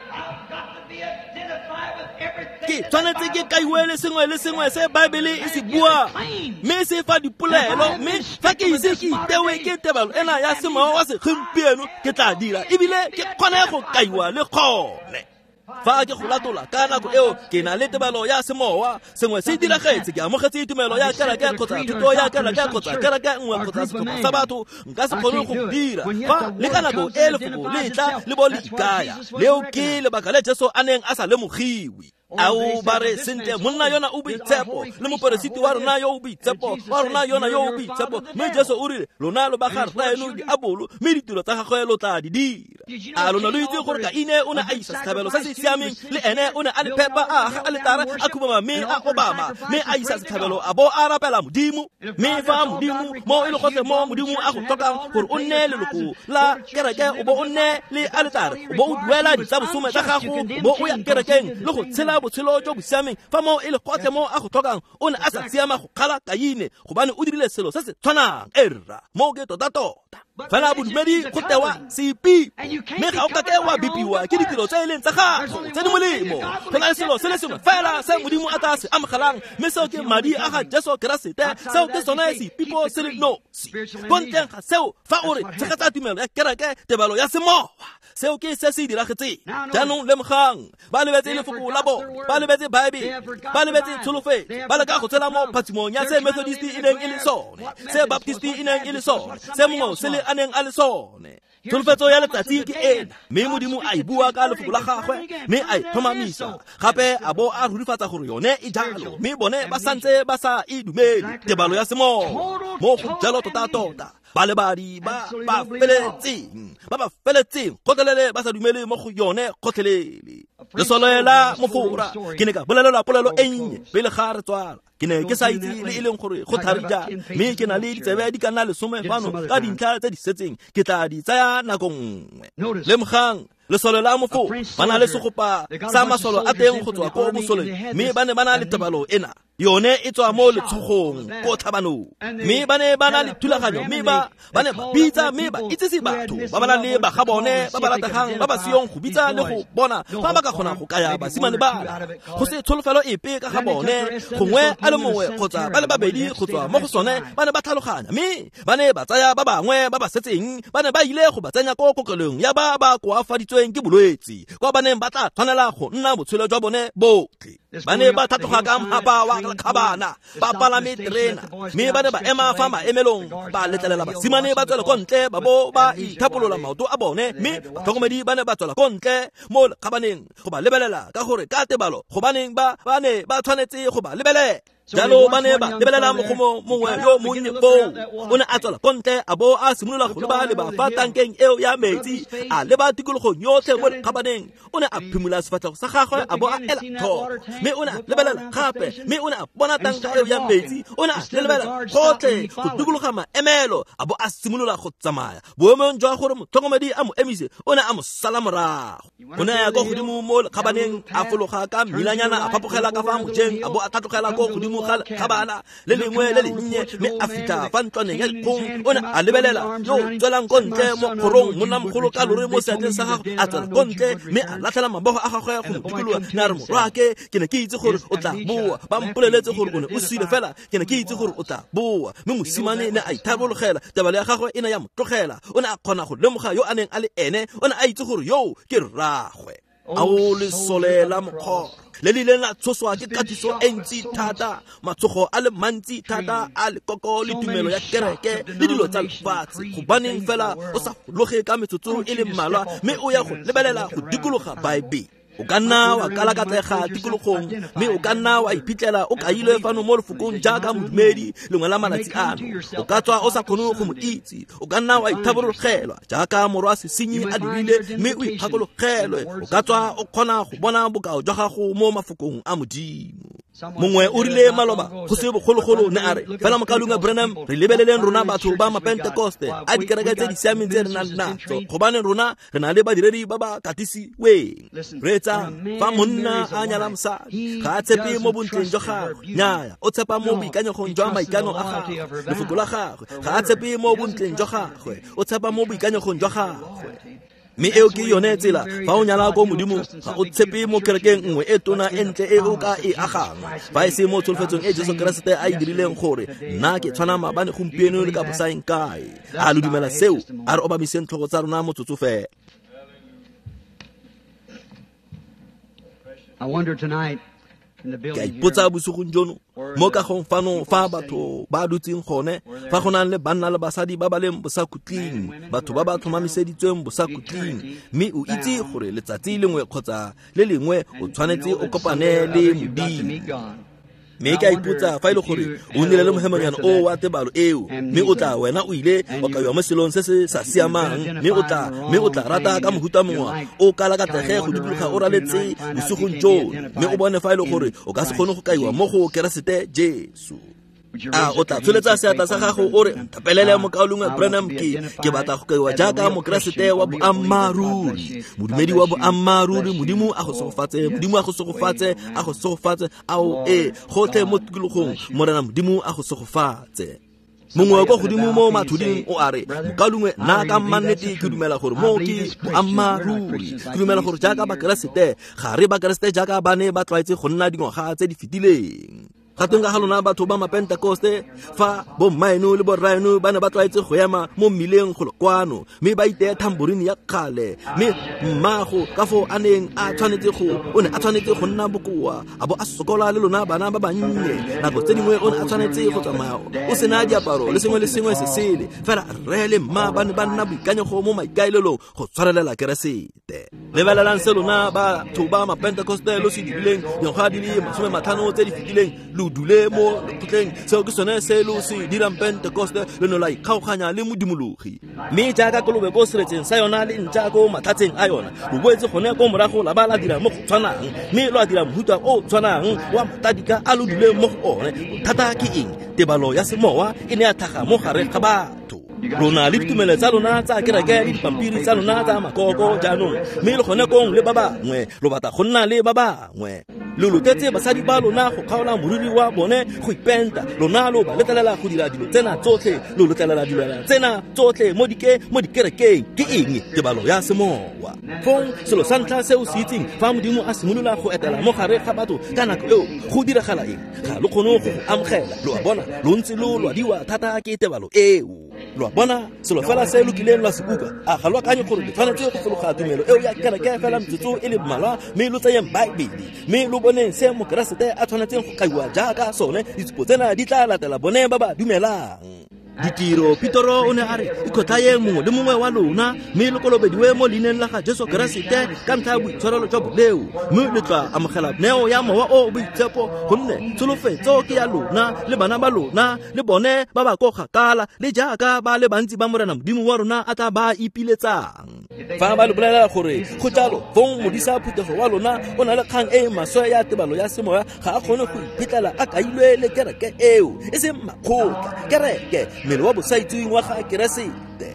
ke tshwanetse ke kaiwe le sengwe le sengwe se Bible e se bua mme se fa dipolelo mme fa ke ise ke itewe ke tebalo ena ya semowa wa segompieno ke tla dira ebile ke kgone go kaiwa le kgone fa ke go latola ka nako eo ke na le tebalo ya semowa sengwe se diragetse ke amogetse tumelo ya kereke kgotsa thuto ya kereke kgotsa kereke nngwe kgotsa setlhopha sa batho nka se kgone go dira fa le ka nako e lefoko le tla le bo le ikaya leo ke lebaka le Jesu a neng a sa lemogiwe au bare sente monna yona o boitshepo le moporesiti wa rona yo o boitshepo wa rona yona yo o boitshepo mme Jesu o rile lona lo ba ga rraeno di abolo mme ditiro tsa gagwe lo tla di dira a lona lo itse gore ka ine o ne a isa setlhabelo se se siameng le ene o ne a le phepa a ga a le tara a khubama mme a obama mme a isa setlhabelo a bo a rapela modimo mme fa modimo mo e le gotle mo modimo a go tlokang gore o nne leloko la kereke o bo o nne le a le tara o bo o duela ditsa bosome tsa gago o bo o ya kerekeng le go tshela botshelo jo bo siameng fa mo e le gotle mo a go tlokang o ne a sa siama go kgala kaine gobane o dirile selo se se tshwanang era mo ke tota tota fela bodumedi go tewa sepi mme ga o ka ke wa bipiwa ke ditiro tse e leng tsa gago tse di molemo go na le selo se le sengwe fela se modimo a tla se amogelang mme seo ke madi a ga Jesu Keresete seo ke sone sepipo se le nosi bonteng ga seo fa o re tshegetsa tumelo ya kereke tebalo ya semowa seo ke se se diragetseng jaanong lemogang ba lebetse lefoko la bona ba lebetse Bible ba lebetse tsholofetso ba le ka go tsela mo phatsimong ya se Methodist e neng e le sone se Baptist e neng e le sone se mongwe se le a neng a le sone tsholofetso ya letsatsi ke ena mme modimo a e bua ka lefoko la gagwe mme a e tlhomamisa gape a bo a rurifatsa gore yone e jalo mme bone ba santse ba sa e dumele tebalo ya semowa mo go jalo tota tota ba le badi ba ba feletseng ba ba feletseng kgotlelele ba sa dumele mo go yone kgotlelele le solela mofora ke ne ka bolelela polelo e nnye pele ga re tswala ke ne ke sa itse le e leng gore go tharija mme ke na le ditsebe di ka nna lesome fano ka dintlha tse di setseng ke tla di tsaya nako nngwe le mogang lesolo la mofo ba na le segopa sa masolo a teng go tswa ko mosoleng mme ba ne ba na le tebalo ena yone e tswa mo letshogong ko tlhabanong mme ba ne ba na le thulaganyo mme ba ba ne ba bitsa mme ba itsese batho ba ba na le ba ga bone ba ba rategang ba ba siyong go bitsa le go bona fa ba ka kgona go kaya basimane ba go se tsholofelo epe ka ga bone gongwe a le mongwe kgotsa ba le babedi go tswa mo go sone ba ne ba tlhaloganya mme ba ne ba tsaya ba bangwe ba ba setseng ba ne ba ile go ba tsenya ko kokelong ya ba ba koafaditsweng ke bolwetsi kwa ba neng ba tla tshwanela go nna botshelo jwa bone botlhe ba ne ba thatloga ka mhapa wa khabana ba palame terena mme ba ne ba ema fa maemelong ba letlelela basimane ba tswela ko ntle ba bo ba ithapolola maoto a bone mme batlhokomedi ba ne ba tswela ko ntle mo khabaneng go ba lebelela ka gore ka tebalo go baneng ba ba ne ba tshwanetse go ba lebele jalo ba ne ba lebelela mogomo mongwe yo monnye foo o ne a tswela ko ntle a bo a simolola go leba le ba fa tankeng eo ya metsi a leba tikologong yotlhe mo khabaneng o ne a phimola sefatlhego sa gagwe a bo a ela thoko mme o ne a lebelela gape mme o ne a bona tanka eo ya metsi o ne a lebelela gotlhe go dikologa maemelo a bo a simolola go tsamaya boemong jwa gore motlhokomedi a mo emise o ne a mo sala morago o ne ya ko godimo mo khabaneng a fologa ka mmilanyana a phapogela ka fa mojeng a bo a thatlogela ko godimo khabana le lengwe le le nnye mme a fita fa ntlwaneng ya dikgong o ne a lebelela yo tswelang ko ntle mo kgorong monnamogolo ka lore mo seatleng sa gago a tswela ko ntle mme a latlhela mabogo a gagwe go motokoloa ne a re morwake ke ne ke itse gore o tla boa ba mpoleletse gore o ne o sile fela ke ne ke itse gore o tla boa mme mosimane ne a ithabologela tabalo ya gagwe e ne ya motlogela o ne a kgona go lemoga yo a neng a le ene o ne a itse gore yo ke rragwe a o le solela mokgoro le le la tshoswa ke katiso e ntsi thata matsogo a le mantsi thata a le koko le tumelo ya kereke le dilo tsa lefatshe go baneng fela o sa loge ka metsotso e le mmalwa mme o ya go lebelela go dikologa baebele o ka nna wa kalakatlega tikologong mme o ka nna wa iphitlhela o kailwe fano mo lefokong jaaka modumedi lengwe la malatsi ano o ka tswa o sa kgone go mo itse o ka nna wa ithabologelwa jaaka morwa sesenyi a dirile mme o ikgakologelwe o ka tswa o kgona go bona bokao jwa gago mo mafokong a modimo mongwe o rile maloba go se bogologolo ne a re fela mokalung a Branham re lebeleleng rona batho ba mapentekoste a dikereke tse di siameng tse re nang le natso gobaneng rona re na le badiredi ba ba katisiweng reetsa fa monna a nyala mosadi ga a tshepe mo bontleng jwa gagwe nnyaya o tshepa mo boikanyegong jwa maikano a gagwe lefoko la gagwe ga a tshepe mo bontleng jwa gagwe o tshepa mo boikanyegong jwa gagwe mme eo ke yone tsela fa o nyala ko modimo ga o tshepe mo kerekeng nngwe e tona e ntle e o ka e agang fa e se mo tsholofetsong e Jesu Keresete a e dirileng gore nna ke tshwana mabane gompieno le ka bosaeng kae a lo dumela seo a re obamiseng tlhogo tsa rona motsotso fela. I wonder tonight in the ke building ipotsa here, bosogong jono mo ka gong fano fa batho ba dutseng gone fa go nang le banna le basadi ba ba leng bosakutling batho ba ba tlhomamiseditsweng bosakutling mme o itse gore letsatsi lengwe kgotsa le lengwe o tshwanetse o kopane le you've got to modimo meet God. mme ke a ipotsa fa e le gore o nnile le mohemanyana o wa tebalo eo mme o tla wena o ile o kaiwa mo selong se se sa siamang mme o tla mme o tla rata ka mohuta mongwe o kala ka tlege go dikologa o raletse bosogong jono mme o bone fa e le gore o ka se kgone go kaiwa mo go Keresete Jesu a o tla tsholetsa seatla sa gago o re ntapelele mokaolong wa Branham ke ke batla go kaiwa jaaka mokeresete wa boammaruri modumedi wa boammaruri modimo a go segofatse modimo a go segofatse a go segofatse ao e gotlhe mo tikologong morena modimo a go segofatse mongwe kwa godimo mo mathuding o a re mokaolongwe nna ka mmannete ke dumela gore mo ke boammaruri ke dumela gore jaaka bakeresete ga re bakeresete jaaka ba ne ba tlwaetse go nna dingwaga tse di fetileng ga teng ka ga lona batho ba mapentekoste fa bommaeno le borraeno ba ne ba tlwaetse go ema mo mmileng go lekwano mme ba itea tamborini ya kgale mme mmago ka fo a neng a tshwanetse go o ne a tshwanetse go nna bokoa a bo a sokola le lona bana ba bannye nako tse dingwe o ne a tshwanetse go tsamaya o sena diaparo le sengwe le sengwe se sele fela re le mma ba ne ba nna boikanyego mo maikaelelong go tshwarelela Keresete lebelelang se lona batho ba mapentekoste lo se dirileng dingwaga di le masome matlhano tse di fetileng lo dule mo lekgotleng seo ke sone se lo se dirang pentekoste le no la ikgaoganya le modimologi mme jaaka kolobe ko seretseng sa yona le ntša ko matlhatseng a yona lo boetse gone ko morago la ba la dira mo go tshwanang mme lo a dira mohuta o tshwanang wa matadika a lo dule mo go one thata ke eng tebalo ya semowa e ne ya tlhaga mo gare ga batho lona le ditumelo tsa lona tsa kereke le dipampiri tsa lona tsa makoko jaanong mme le gone kong le ba bangwe lo batla go nna le ba bangwe lo lotetse basadi ba lona go kgaola moriri wa bone go ipenta lona lo ba letlelela go dira dilo tsena tsotlhe lo letlelela dilo tsena tsotlhe mo dike mo dikerekeng ke eng tebalo ya semowa fong selo sa ntlha se o se itseng fa modimo a simolola go etela mo gare ga batho ka nako eo go diragala eng ga lo kgone go amogela lo a bona lo ntse lo lwadiwa thata ke tebalo eo lo a bona selo fela se lo kileng la se utlwa a ga lo akanye gore le tshwanetse go fologa tumelo eo ya kereke fela metsotso e le mmalwa mme lo tseyeng baebele mme lo boneng se mokeresete a tshwanetseng go kaiwa jaaka sone ditshupo tsena di tla latela bone ba ba dumelang ditiro Pitoro o ne a re ikgotlaye mongwe le mongwe wa lona mme le kolobediwe mo leineng la ga Jesu Keresete ka ntlha ya boitshwarelo jwa boleu mme le tla amogela neo ya mowa o boitshepo gonne tsholofetso ke ya lona le bana ba lona le bone ba ba ko kgakala le jaaka ba le bantsi ba morena modimo wa rona a tla ba ipiletsang fa ba le bolelela gore go jalo fong modisa phuthego wa lona o na le kgang e maswe ya tebalo ya semoya ga a kgone go iphitlhela a kailwe le kereke eo e seng makgotla kereke mmele wa bosaitsweng wa ga Keresete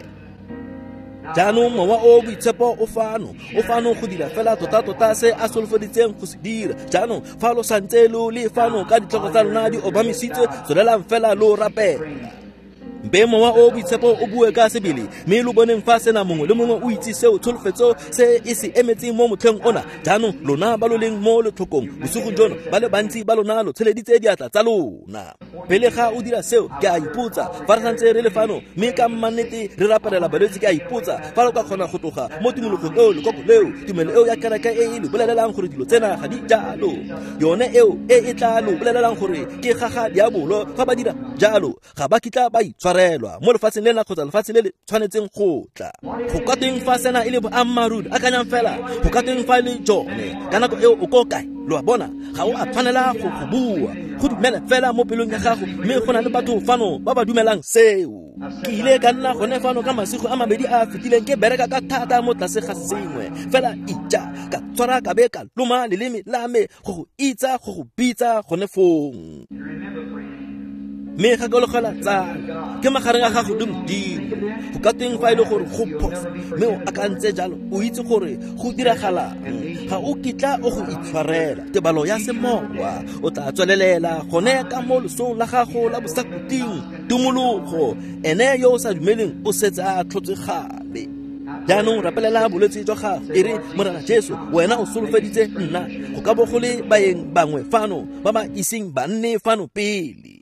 jaanong mowa o boitshepo o fano o fano go dira fela tota-tota se a solofeditseng go se dira jaanong fa lo santse lo le fano ka ditlhogo tsa lona di obamisitswe tswelelang fela lo rapela mpe mowa o boitshepo o bue ka sebele mme lo boneng fa sena mongwe le mongwe o itse seo tsholofetso se e se emetseng mo motlheng ona jaanong lona ba lo leng mo letlhokong bosigo jono ba le bantsi ba lona lo tsheleditse diatla tsa lona pele ga o dira seo ke a ipotsa fa re santse re le fano mme ka mmannete re rapelela balwetse ke a ipotsa fa lo ka kgona go tloga mo timologong eo lekoko leo tumelo eo ya kereke e e le bolelelang gore dilo tsena ga di jalo yone eo e e tla lo bolelelang gore ke gaga diabolo fa ba dira jalo ga ba kitla ba itshwarelwa mo lefatsheng le la kgotsa lefatshe le le tshwanetseng go tla go ka teng fa sena e le boammaruri a kanyang fela go ka teng fa le jone ka nako eo o ko kae lo a bona ga o a tshwanela go go bua go dumela fela mo pelong ya gago mme go na le batho fano ba ba dumelang seo ke ile ka nna gone fano ka masigo a mabedi a fetileng ke bereka ka thata mo tlase ga sengwe fela ija ka tshwara ka be ka loma leleme la me go go itsa go go bitsa gone fong mme ga gologela tsala ke magareng a gago le modimo go ka teng fa e le gore go phosa mme o akantse jalo o itse gore go diragalang ga o kitla o go itshwarela tebalo ya semowa o tla tswelelela gone ka mo lesong la gago la bosakuting tumologo ene yo o sa dumeleng o setse a tlhotse gale jaanong rapelela bolwetse jwa gago e re morena Jesu wena o solofeditse nna go ka bo go le baeng bangwe fano ba ba iseng ba nne fano pele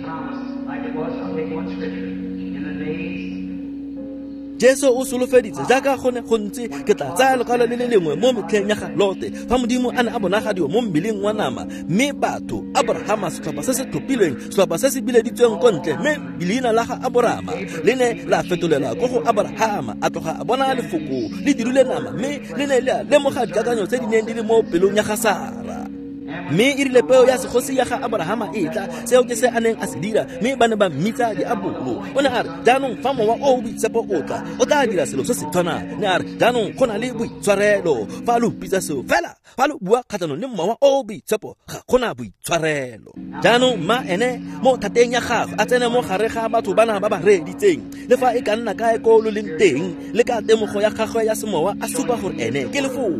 Jesu o solofeditse jaaka gone go ntse ke tla tsaya lekala le le lengwe mo metlheng ya ga Lote fa modimo a ne a bonagadiwa mo mmeleng wa nama mme batho Abrahama setlhopha se se tlhophilweng setlhopha se se bileditsweng ko ntle mme leina la ga Abrahama le ne la fetolela ko go Abrahama a tloga a bona lefoko le dirile nama mme le ne le a lemoga dikakanyo tse di neng di le mo pelong ya ga Sara mme e rile peo ya segosi ya ga Abrahama e tla seo ke se a neng a se dira mme ba ne ba mmitsa diabolo o ne a re jaanong fa mowa o boitshepo o tla o tla dira selo se se tshwanang ne a re jaanong go na le boitshwarelo fa lo pitsa seo fela fa lo bua kgatlhanong le mowa o boitshepo ga gona boitshwarelo jaanong ma ene mo thateng ya gago a tsene mo gare ga batho bana ba ba reeditseng le fa e ka nna kae ko lo leng teng le ka temogo ya gagwe ya semowa a supa gore ene ke lefoko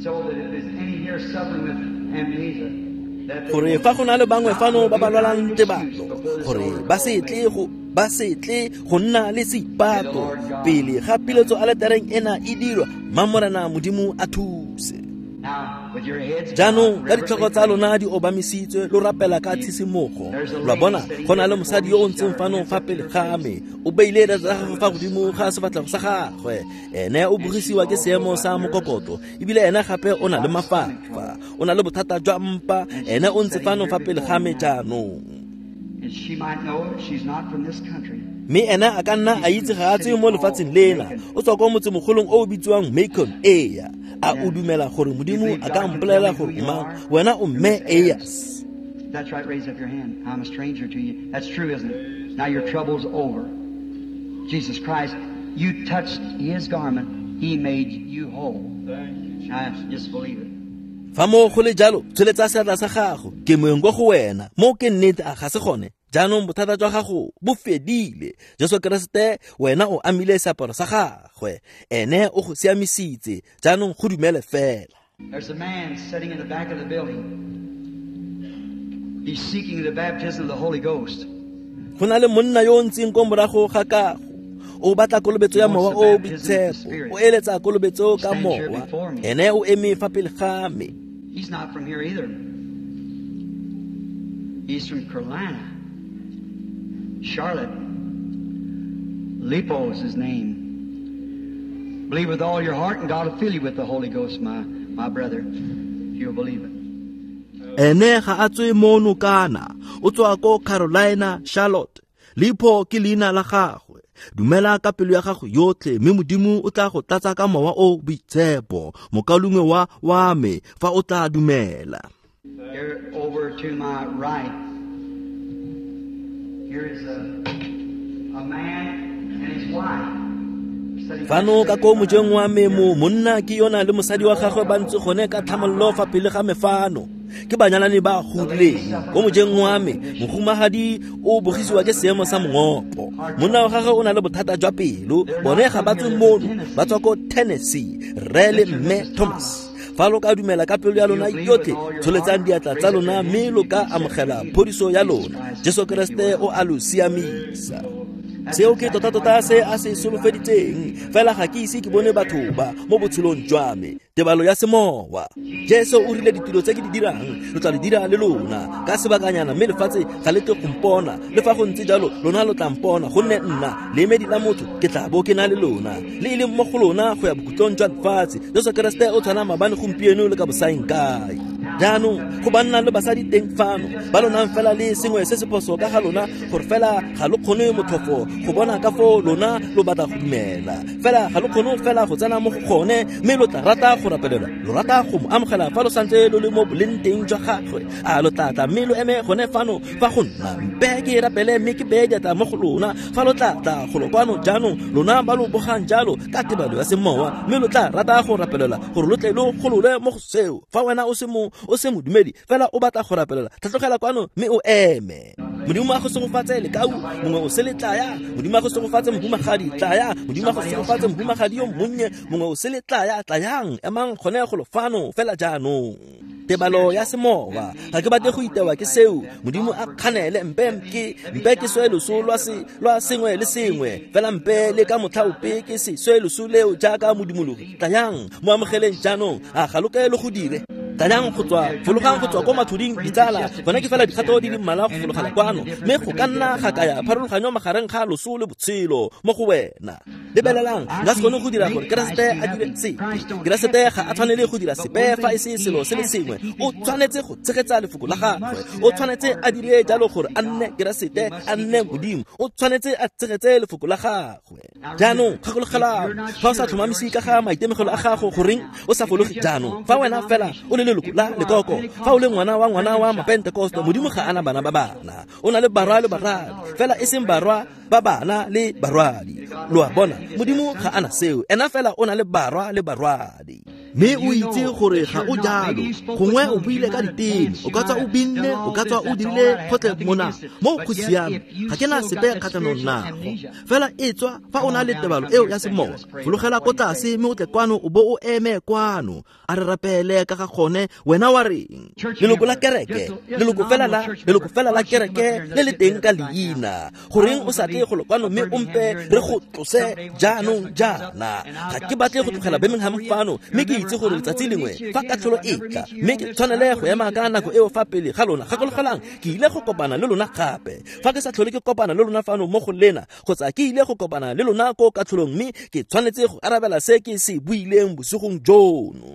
gore fa go na le bangwe fano ba ba lwalang tebalo gore ba setle go ba setle go nna le seipato pele ga piletso a letereng ena e dirwa mamorena modimo a thuse jaanong ka ditlhogo tsa lona di obamisitswe lo rapela ka tshitsimogo lwa bona go na le mosadi yo o ntseng fano fa pele ga me o beile tsa gagwe fa godimo ga sefatlhego sa gagwe ene o bogisiwa ke seemo sa mokokoto ebile ene gape o na le mafafa o na le bothata jwa mpa ene o ntse fano fa pele ga me jaanong mme ena a ka nna a itse ga a tswe mo lefatsheng lena o tswa kwa motsemogolong o o bitsiwang Macon. Eya a o dumela gore modimo a ka mpolelela gore o mang wena o mme Eyas? That's right, raise up your hand. I'm a stranger to you. That's true, isn't it? Now your trouble's over. Jesus Christ, you touched his garment. He made you whole. Now just believe it. Fa mo go le jalo tsholetsa seatla sa gago ke moeng go wena mo ke nnete a ga se gone jaanong bothata jwa gago bo fedile. Jesu Kriste wena o amile seaparo sa gagwe ene o go siamisitse jaanong go dumele fela. There's a man sitting in the back of the building. He's seeking the baptism of the Holy Ghost. Go na le monna yo ntseng ko morago ga kago o batla kolobetso ya mowa o bitshepo o eletsa kolobetso ka mowa ene o eme fa pele ga me. He's not from here either. He's from Carolina. Charlotte. Lipo is his name. Believe with all your heart and God will fill you with the Holy Ghost, my, my brother. You'll believe it. Ene ga a tswe mono kana o tswa ko Carolina, Charlotte. Lipo ke leina la gagwe. Dumela ka pelo ya gago yotlhe mme modimo o tla go tlatsa ka mowa o boitshepo mokalungwe wa wa me fa o tla dumela. Here over to my right, here is a, a man and his wife. Fano ka ko mojeng wa me mo monna ke yona le mosadi wa gagwe ba ntse gone ka tlhamallo fa pele ga mefano ke banyalane ba godileng ko mojeng wa me mogumagadi o bogisiwa ke seemo sa mongopo monna wa gagwe o na le bothata jwa pelo bone ga ba tswe mono ba tswa ko Tennessee Rele Mme Thomas. Fa lo ka dumela ka pelo ya lona yotlhe tsholetsang diatla tsa lona mme lo ka amogela phodiso ya lona Jesu Kriste o a lo siamisa. Seo ke tota tota se a se solofeditseng fela ga ke ise ke bone batho ba mo botshelong jwa me tebalo ya semowa. Jesu o rile ditiro tse ke di dirang lo tla le dira le lona ka sebakanyana mme lefatshe ga le te gompona le fa go ntse jalo lona lo tla mpona gonne nna le medi la motho ke tla bo ke na le lona le ile mo go lona go ya bokutlong jwa lefatshe. Jesu Kriste o tshwana mabane gompieno le ka bosaeng kae jaanong go banna le basadi teng fano ba lona fela le sengwe se se poso ka ga lona gore fela ga lo kgone motlhofo go bona ka fo lona lo batla go dumela fela ga lo kgone fela go tsena mo go gone mme lo tla rata go rapelela lo rata go mo amogela fa lo santse lo le mo bolenteng jwa gagwe a lo tlatla mme lo eme gone fano fa go nna mpe ke rapele mme ke be diatla mo go lona fa lo tlatla go lo kwano jaanong lona ba lo bogang jalo ka tebalo ya semowa mme lo tla rata go rapelela gore lo tle lo golole mo go seo fa wena o se mo o se modumedi fela o batla go rapelela tlhatlogela kwano mme o eme. Modimo a go sengofatse le kau mongwe o se le tlaya modimo a go sengofatse mohumagadi tlaya modimo a go sengofatse mohumagadi yo monnye mongwe o se le tlaya tlayang emang gone go lo fano fela jaanong tebalo ya semowa ga ke batle go itewa ke seo modimo a kganele mpe ke mpe ke swelo so lwa se lwa sengwe le sengwe fela mpe le ka motlhaope ke se swelo so leo jaaka modimologi tlayang mo amogeleng jaanong a galoke le go dire tayang go tswa fologang go tswa ko mathuding ditsala bona ke fela dikgato di le mmala go fologala kwano mme go ka nna ga kaya pharologanyo magareng ga loso le botshelo mo go wena lebelelang nga se kgone go dira gore Kriste a dire sepe Kriste ga a tshwanele go dira sepe fa e se selo se le sengwe o tshwanetse go tshegetsa lefoko la gagwe o tshwanetse a dire jalo gore a nne Kriste a nne modimo o tshwanetse a tshegetse lefoko la gagwe jaanong kgakologela fa o sa tlhomamisi ka ga maitemegelo a gago goreng o sa fologe jaanong fa wena fela o le leloko la lekoko fa o le ngwana wa ngwana wa mapentekoste modimo ga ana bana ba bana o na le barwa le baradi fela e seng barwa ba bana le barwadi lo a bona modimo ga ana seo ena fela o na le barwa le barwadi mme o itse gore ga o jalo gongwe o buile ka diteng o ka tswa o binne o ka tswa o dirile kgotle mona mo go siame ga ke na sepe kgatlhanong nago fela e tswa fa o na le tebalo eo ya semowa fologela ko tlase mme o tle kwano o bo o eme kwano a re rapele ka ga gone wena wa reng leloko la kereke leloko fela la leloko fela la kereke le le teng ka leina goreng o sa tle go lokwano mme o mpe re go tlose jaanong jana ga ke batle go tlogela Birmingham fano mme ke itse gore letsatsi lengwe fa katlholo e tla mme ke tshwanele go ema ka nako eo fa pele ga lona gakologelang ke ile go kopana le lona gape fa ke sa tlhole ke kopana le lona fano mo go lena kgotsa ke ile go kopana le lona ko katlholong mme ke tshwanetse go arabela se ke se buileng bosigong jono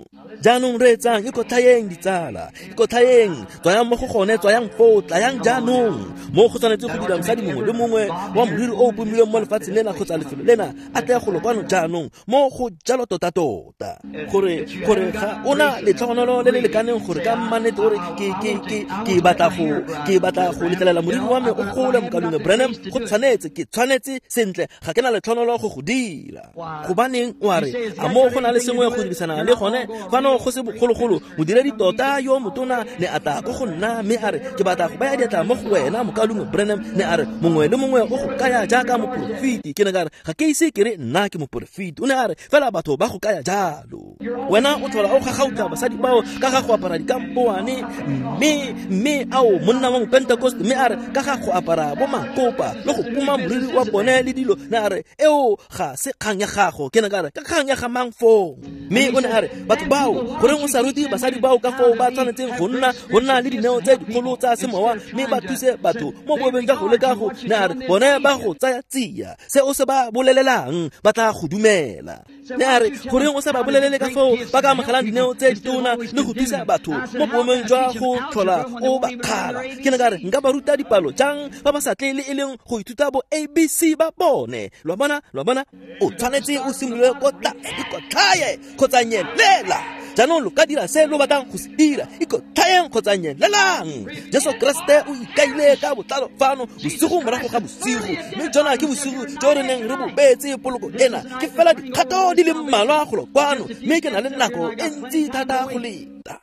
jaanong re etsang iko thayeng ditsala iko thayeng tswayang mo go gone tswayang fo tlayang jaanong mo go tshwanetse go dira mosadi mongwe le mongwe wa moriri o pomilweng mo lefatsheng lena kgotsa lefelo lena a tle go lokwano jaanong mo go jalo tota-tota gore gore ga ona letlhogonolo le le lekaneng gore ka mmanete gore ke ke ke ke batla go ke batla go letlelela moriri wa me o gole mo kalung Branham go tshwanetse ke tshwanetse sentle ga ke na letlhonolo go go dira go baneng wa re a mo go na le sengwe go dirisana le gone fano go se bogologolo modiredi tota yo motona ne ata go go nna me a re ke batla go baya diatla mo go wena mo kalung Branham ne a re mongwe le mongwe o go kaya jaaka mo profiti ke ne ka re ga ke ise ke re nna ke mo profiti o ne a re fela batho ba go kaya jalo wena o thola o gagauta basadi bao ka ga go apara dikampoane mme mme ao monna wa Pentecost mme a re ka ga go apara bo makopa le go puma moriri wa bone le dilo ne a re eo ga se kgang ya gago ke ne ka re ka kgang ya ga mang fo mme o ne a re batho bao gore o sa ruti basadi bao ka fo ba tshwanetseng go nna go nna le dineo tse dikgolo tsa semowa mme ba thuse batho mo boebeng ja go le ka go ne a re bone ba go tsaya tsia se o se ba bolelelang ba tla go dumela ne a re gore o sa ba bolelele ka fo ba ka amogelang dineo tse ditona le go thusa batho mo boemeng jwa go tlhola o ba kgala ke ne ka re nka ba ruta dipalo jang ba ba sa tle le e leng go ithuta bo A B C ba bone lo bona lo bona o tshwanetse o simolole ko ta iko thaye kgotsa nyelela jaanong lo ka dira se lo batlang go se dira iko thayeng kgotsa nyelelang Jesu Kriste o ikaile ka botlalo fano bosigo morago ga bosigo mme jona ke bosigo jo re neng re bobetse poloko ena ke fela dikgato di le mmalwa go lokwano mme ke na le nako e ntsi thata go leta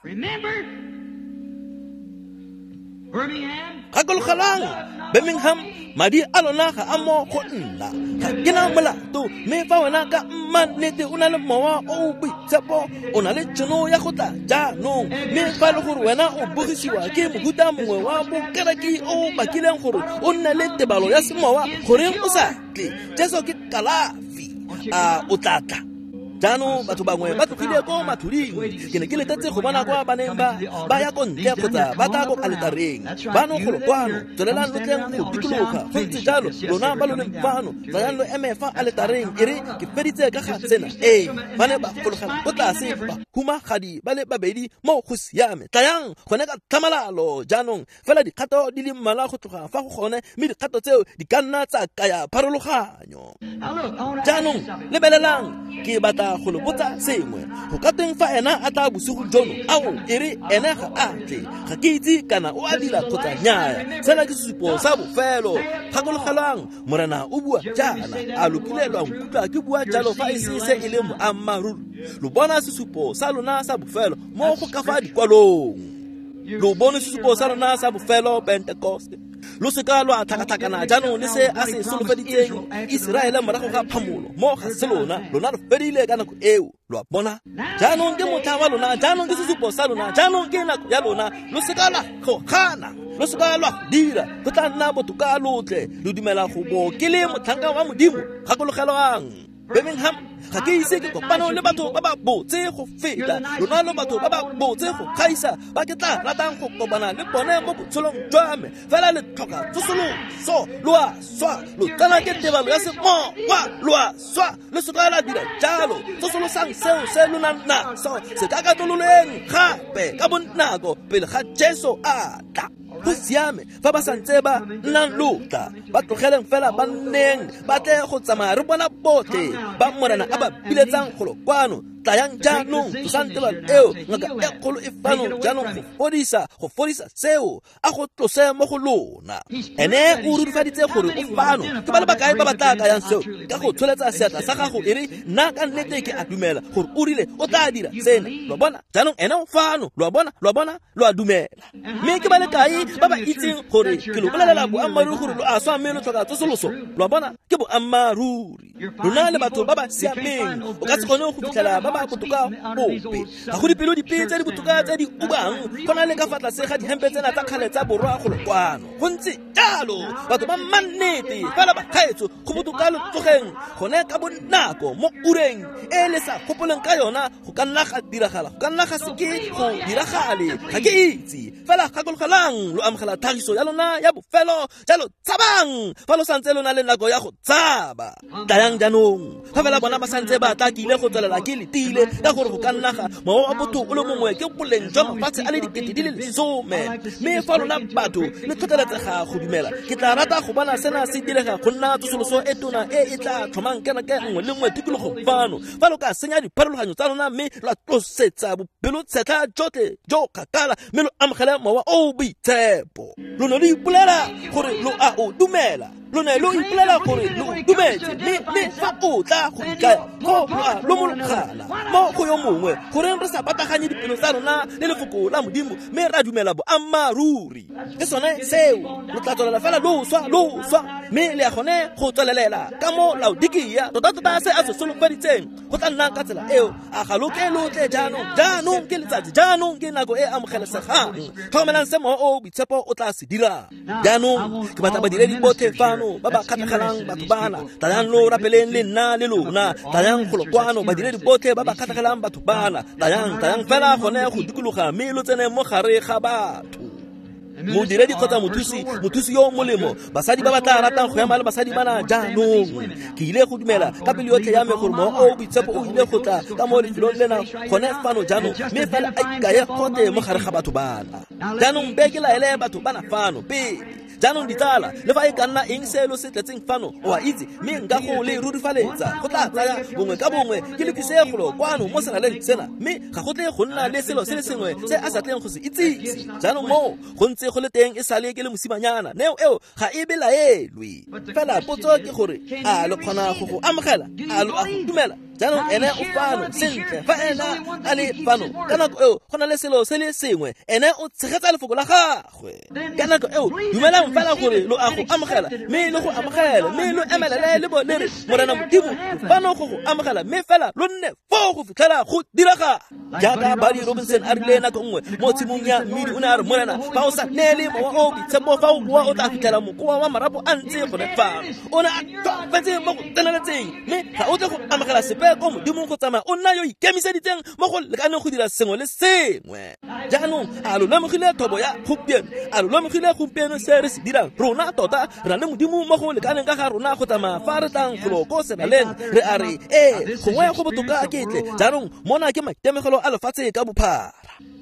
gakologelang Birmingham madi a lona ga a mo go nna ga ke na molato mme fa wena ka mmannete o na le mowa o boitshepo o na le tšhono ya go tla jaanong mme fa le gore wena o bogisiwa ke mohuta mongwe wa bokereki o bakileng gore o nne le tebalo ya semowa goreng o sa tle Jesu ke kalafi a o tlatla jaanong batho bangwe ba tlogile ko mathuring ke ne ke letetse go bona kwa baneng ba ba ya ko ntle kgotsa ba tla ko aletareng bano go lokwano tswelelang le tleng go dikologa go ntse jalo lona ba lone fano tsayang lo eme fa aletareng e re ke feditse ka ga tsena ee ba ne ba gologela ko tlase ba humagadi ba le babedi mo go siame tlayang gone ka tlhamalalo jaanong fela dikgato di le mmala go tloga fa go gone mme dikgato tseo di ka nna tsa kaya pharologanyo jaanong lebelelang ke batla go lo botsa sengwe go ka teng fa ena a tla bosigo jono ao e re ene ga a tle ga ke itse kana o a dira kgotsa nnyaya sena ke sesupo sa bofelo gakologelang morena o bua jaana a lokilelwa nkutlwa ke bua jalo fa e se se e le moammaruri lo bona sesupo sa lona sa bofelo mo go ka fa dikwalong lo bona sesupo sa lona sa bofelo Pentecost lo se ka lwa thakathakana jaanong le se a se solofeditseng Israele morago ga phamolo mo ga se lona lona re fedile ka nako eo lo bona jaanong ke motha wa lona jaanong ke sesupo sa lona jaanong ke nako ya lona lo se ka lwa go gana lo se ka lwa dira go tla nna botoka lotle lo dumela go bo ke le motlhanka wa modimo gakologelang Birmingham ga ke ise ke kopano le batho ba ba botse go feta lona lo batho ba ba botse go gaisa ba ke tla ratang go kopana le bone mo botshelong jwa me fela le tlhoka tsosoloso lo a swa lo kana ke tebalo ya semowa lo a swa le se ka la dira jalo tsosolosang seo se lona nna so se ka ka tololeng gape ka bonako pele ga Jesu a tla go siame fa ba santse ba nnang lotla ba tlogeleng fela ba nneng ba tle go tsamaya re bona botlhe ba morena a ba biletsang go lokwano tlayang jaanong tsantela eo ngaka e kgolo e fano jaanong go fodisa go fodisa seo a go tlose mo go lona ene o rurufaditse gore o fano ke ba le bakae ba batla ka yang seo ka go tsholetsa seatla sa gago e re nna ka nnete ke a dumela gore o rile o tla dira sena lo bona jaanong ene o fano lo bona lo bona lo a dumela mme ke ba le kae ba ba itseng gore ke lo bolelela boammaruri gore lo a swa mme lo tlhoka tsosoloso lo bona ke boammaruri lona le batho ba ba siameng o ka se kgone go fitlhela ba ba botoka bope ga go dipelo dipe tse di botoka tse di ubang go na le ka fa tlase ga dihempe tsena tsa kgale tsa borwa go lokwano go ntse jalo batho ba mannete fela ba kgaetso go botoka lo tlogeng gone ka bonako mo ureng e le sa gopoleng ka yona go ka nna ga diragala go ka nna ga seke go diragale ga ke itse fela gakologelang lo amogela tlhagiso ya lona ya bofelo jalo tsabang fa lo santse lona le nako ya go tsaba tlayang jaanong fa fela bona ba santse ba tla ke ile go tswelela ke leti tile ka gore go ka nnaga mowa wa botho o le mongwe ke boleng jwa mafatshe a le dikete di le lesome mme fa lona batho le tlhotlheletsega go dumela ke tla rata go bona sena se direga go nna tsosoloso e tona e e tla tlhomang kereke nngwe le nngwe tikologong fano fa lo ka senya dipharologanyo tsa lona mme la tlosetsa bopelo tshetlha jotlhe jo kgakala mme lo amogele mowa o boitshepo lo ne lo ipolela gore lo a o dumela lo ne lo ipolela gore lo dumetse mme fa o tla go ikaya go lo a lo mologana mo go yo mongwe gore re sa pataganye dipelo tsa rona le lefoko la modimo mme ra dumela boammaruri ke sone seo lo tla tswelela fela lo swa lo swa mme le a gone go tswelelela ka mo Laodikia tota-tota se a se solofaditseng go tla nna ka tsela eo a galoke lotle jaanong jaanong ke letsatsi jaanong ke nako e amogelesegang tlhokomelang se mowa o boitshepo o tla se dira jaanong ke batla badiredi botlhe fano ba ba kgatlhegelang batho bana tlayang lo rapeleng le nna le lona tlayang kgolokwano badiredi botlhe ba ba kgatlhegelang batho bana tlayang tlayang fela gone go dikologa mme lo tsene mo gare ga batho modiredi kgotsa mothusi mothusi yo molemo basadi ba ba tla ratang go ema le basadi bana jaanong ke ile go dumela ka pele yotlhe ya me gore mowa o boitshepo o ile go tla ka mo lefelong lena gone fano jaanong mme fela a ikaye gote mo gare ga batho bana jaanong be ke laele batho bana fano pele jaanong ditsala le fa e ka nna eng selo se tletseng fano o a itse mme nka go le rurifaletsa go tla tsaya bongwe ka bongwe ke lekisegolo kwano mo senaleng sena mme ga go tle go nna le selo se le sengwe se a sa tleng go se itsise jaanong mo go ntse go le teng e sale ke le mosimanyana neo eo ga e belaelwe fela potso ke gore a le kgona go go amogela a lo a go dumela jaanong ene o fano sentle fa ena a le fano ka nako eo go na le selo se le sengwe ene o tshegetsa lefoko la gagwe ka nako eo dumelang fela gore lo a go amogela mme le go amogela mme lo emelele le bo le re morena modimo fano go go amogela mme fela lo nne fo go fitlhela go diraga jaaka Buddy Robinson a rile nako nngwe mo tshimong ya mmidi o ne a re morena fa o sa neele mowa o boitshepo fa o boa o tla fitlhela mokoa wa marapo a ntse gone fano o ne a tofetse mo go tseneletseng mme ga o tle go amogela sepe ko modimo go tsamaya o nna yo ikemiseditseng mo go lekaneng go dira sengwe le sengwe jaanong a lo lemogile thobo ya gompieno a lo lemogile gompieno se re se dirang rona tota re na le modimo mo go lekaneng ka ga rona go tsamaya fa re tlang golo ko senaleng re a re ee gongwe go botoka ketle jaanong mona ke maitemegelo a lefatshe ka bophara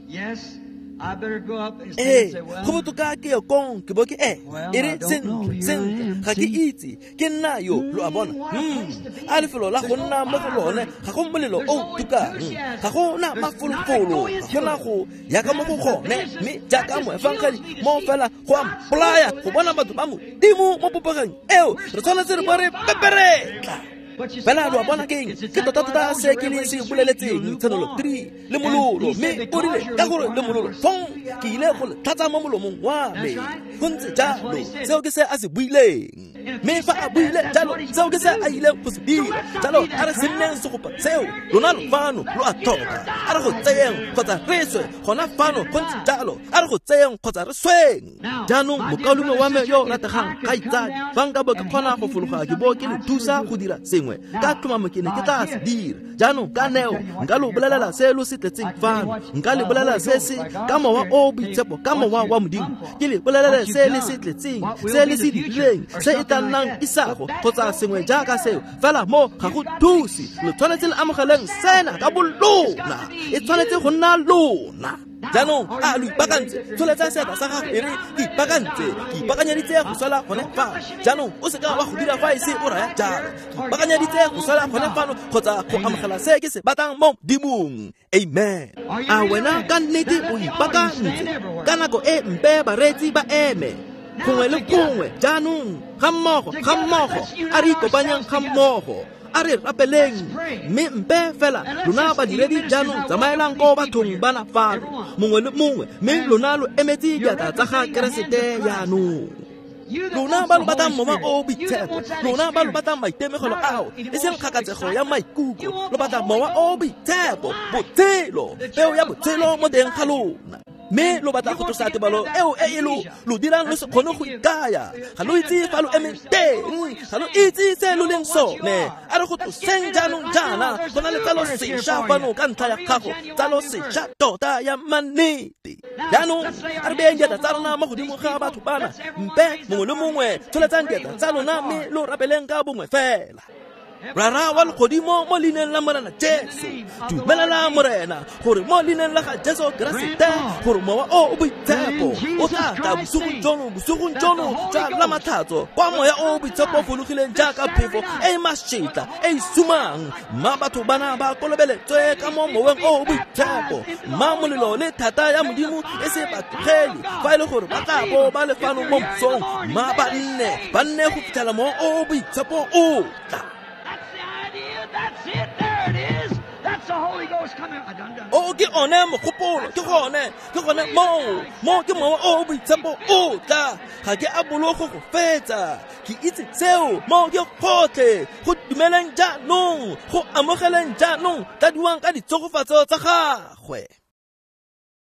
I better go up and eh say, well, go botoka ke yo kong ke bo ke eh e re sen sen ga ke itse ke nna yo lo a bona hm a le felo la go nna mo go lone ga go molelo o tuka ga go na mafolofolo go na go ya ka mo go gone mme ja ka mo efangeli mo fela go amplaya go bona batho ba mo dimo mo popageng eo re tshwanetse re bore peperetla fela lo a bona keng ke tota-tota se ke le se boleletseng tsenolo three le mololo mme o rile ka gore le mololo fong ke ile go tlatsa mo molomong wa me go ntse jalo seo ke se a se buileng mme fa a buile jalo seo ke se a ile go se dira jalo a re se nneng segopa seo lona lo fano lo a thoka a re go tseyeng kgotsa re swe gona fano go ntse jalo a re go tseyeng kgotsa re sweng jaanong mokalume wa me yo rategang ka itsadi fa nka bo ke kgona go fologa ke bo ke le thusa go dira sengwe ka tlhomamo ke ne ke tla se dira jaanong ka neo nka lo bolelela se lo se tletseng fano nka le bolelela se se ka mowa o boitshepo ka mowa wa modimo ke le bolelele se le se tletseng se le se dirileng se e tla nnang isago kgotsa sengwe jaaka seo fela mo ga go thusi lo tshwanetse le amogeleng sena ka bolona e tshwanetse go nna lona jaanong a lo ipakantse tsholetsa seatla sa gago e re ke ipakantse ke ipakanyeditse go swela gone fano jaanong o seka wa go dira fa e se o raya jalo ke ipakanyeditse go swela gone fano kgotsa go amogela se ke se batang mo dimong amen a wena ka nnete o ipakantse ka nako e mpe bareetsi ba eme gongwe le gongwe jaanong ga mmogo ga mmogo a re ikopanyang ga mmogo a re rapeleng mme mpe fela lona badiredi jaanong tsamaelang ko bathong bana fano mongwe le mongwe mme lona lo emetse diatla tsa ga keresete yaanong lona ba lo batang mowa o boitshepo lona ba lo batang maitemegelo ao e seng kgakatsego ya maikutlo lo batang mowa o boitshepo botshelo peo ya botshelo mo teng ga lona mme lo batla go tlosa tebalo eo e e lo lo dirang lo se kgone go ikaya ga lo itse fa lo emeng teng ga lo itse se lo leng sone a re go tloseng jaanong jaana go na le tsa lo sešwa fano ka ntlha ya gago tsa lo sešwa tota ya mannete jaanong a re beng diatla tsa rona mo godimo ga batho bana mpe mongwe le mongwe tsholetsang diatla tsa lona mme lo rapeleng ka bongwe fela rara wa legodimo mo leineng la morena Jesu dumelela morena gore mo leineng la ga Jesu Kriste gore mowa o o boitshepo o tla tla bosogong jono bosogong jono tsa la matlhatso kwa moya o boitshepo fologileng jaaka phefo e e mašetla e e sumang mma batho bana ba kolobeletswe ka mo moweng o o boitshepo mma molelo le thata ya modimo e se ba tlogele fa e le gore ba tla bo ba lefano mo mosong mma ba nne ba nne go fitlhela mo o boitshepo o tla. That's it. There it is. That's the Holy Ghost coming. I done done. O ke one mogopolo ke gone ke gone mo mo ke mo o boitshepo o tla ga ke a bologo go fetsa ke itse seo mo ke gotle go dumeleng jaanong go amogeleng jaanong tla diwang ka ditsogofatso tsa gagwe.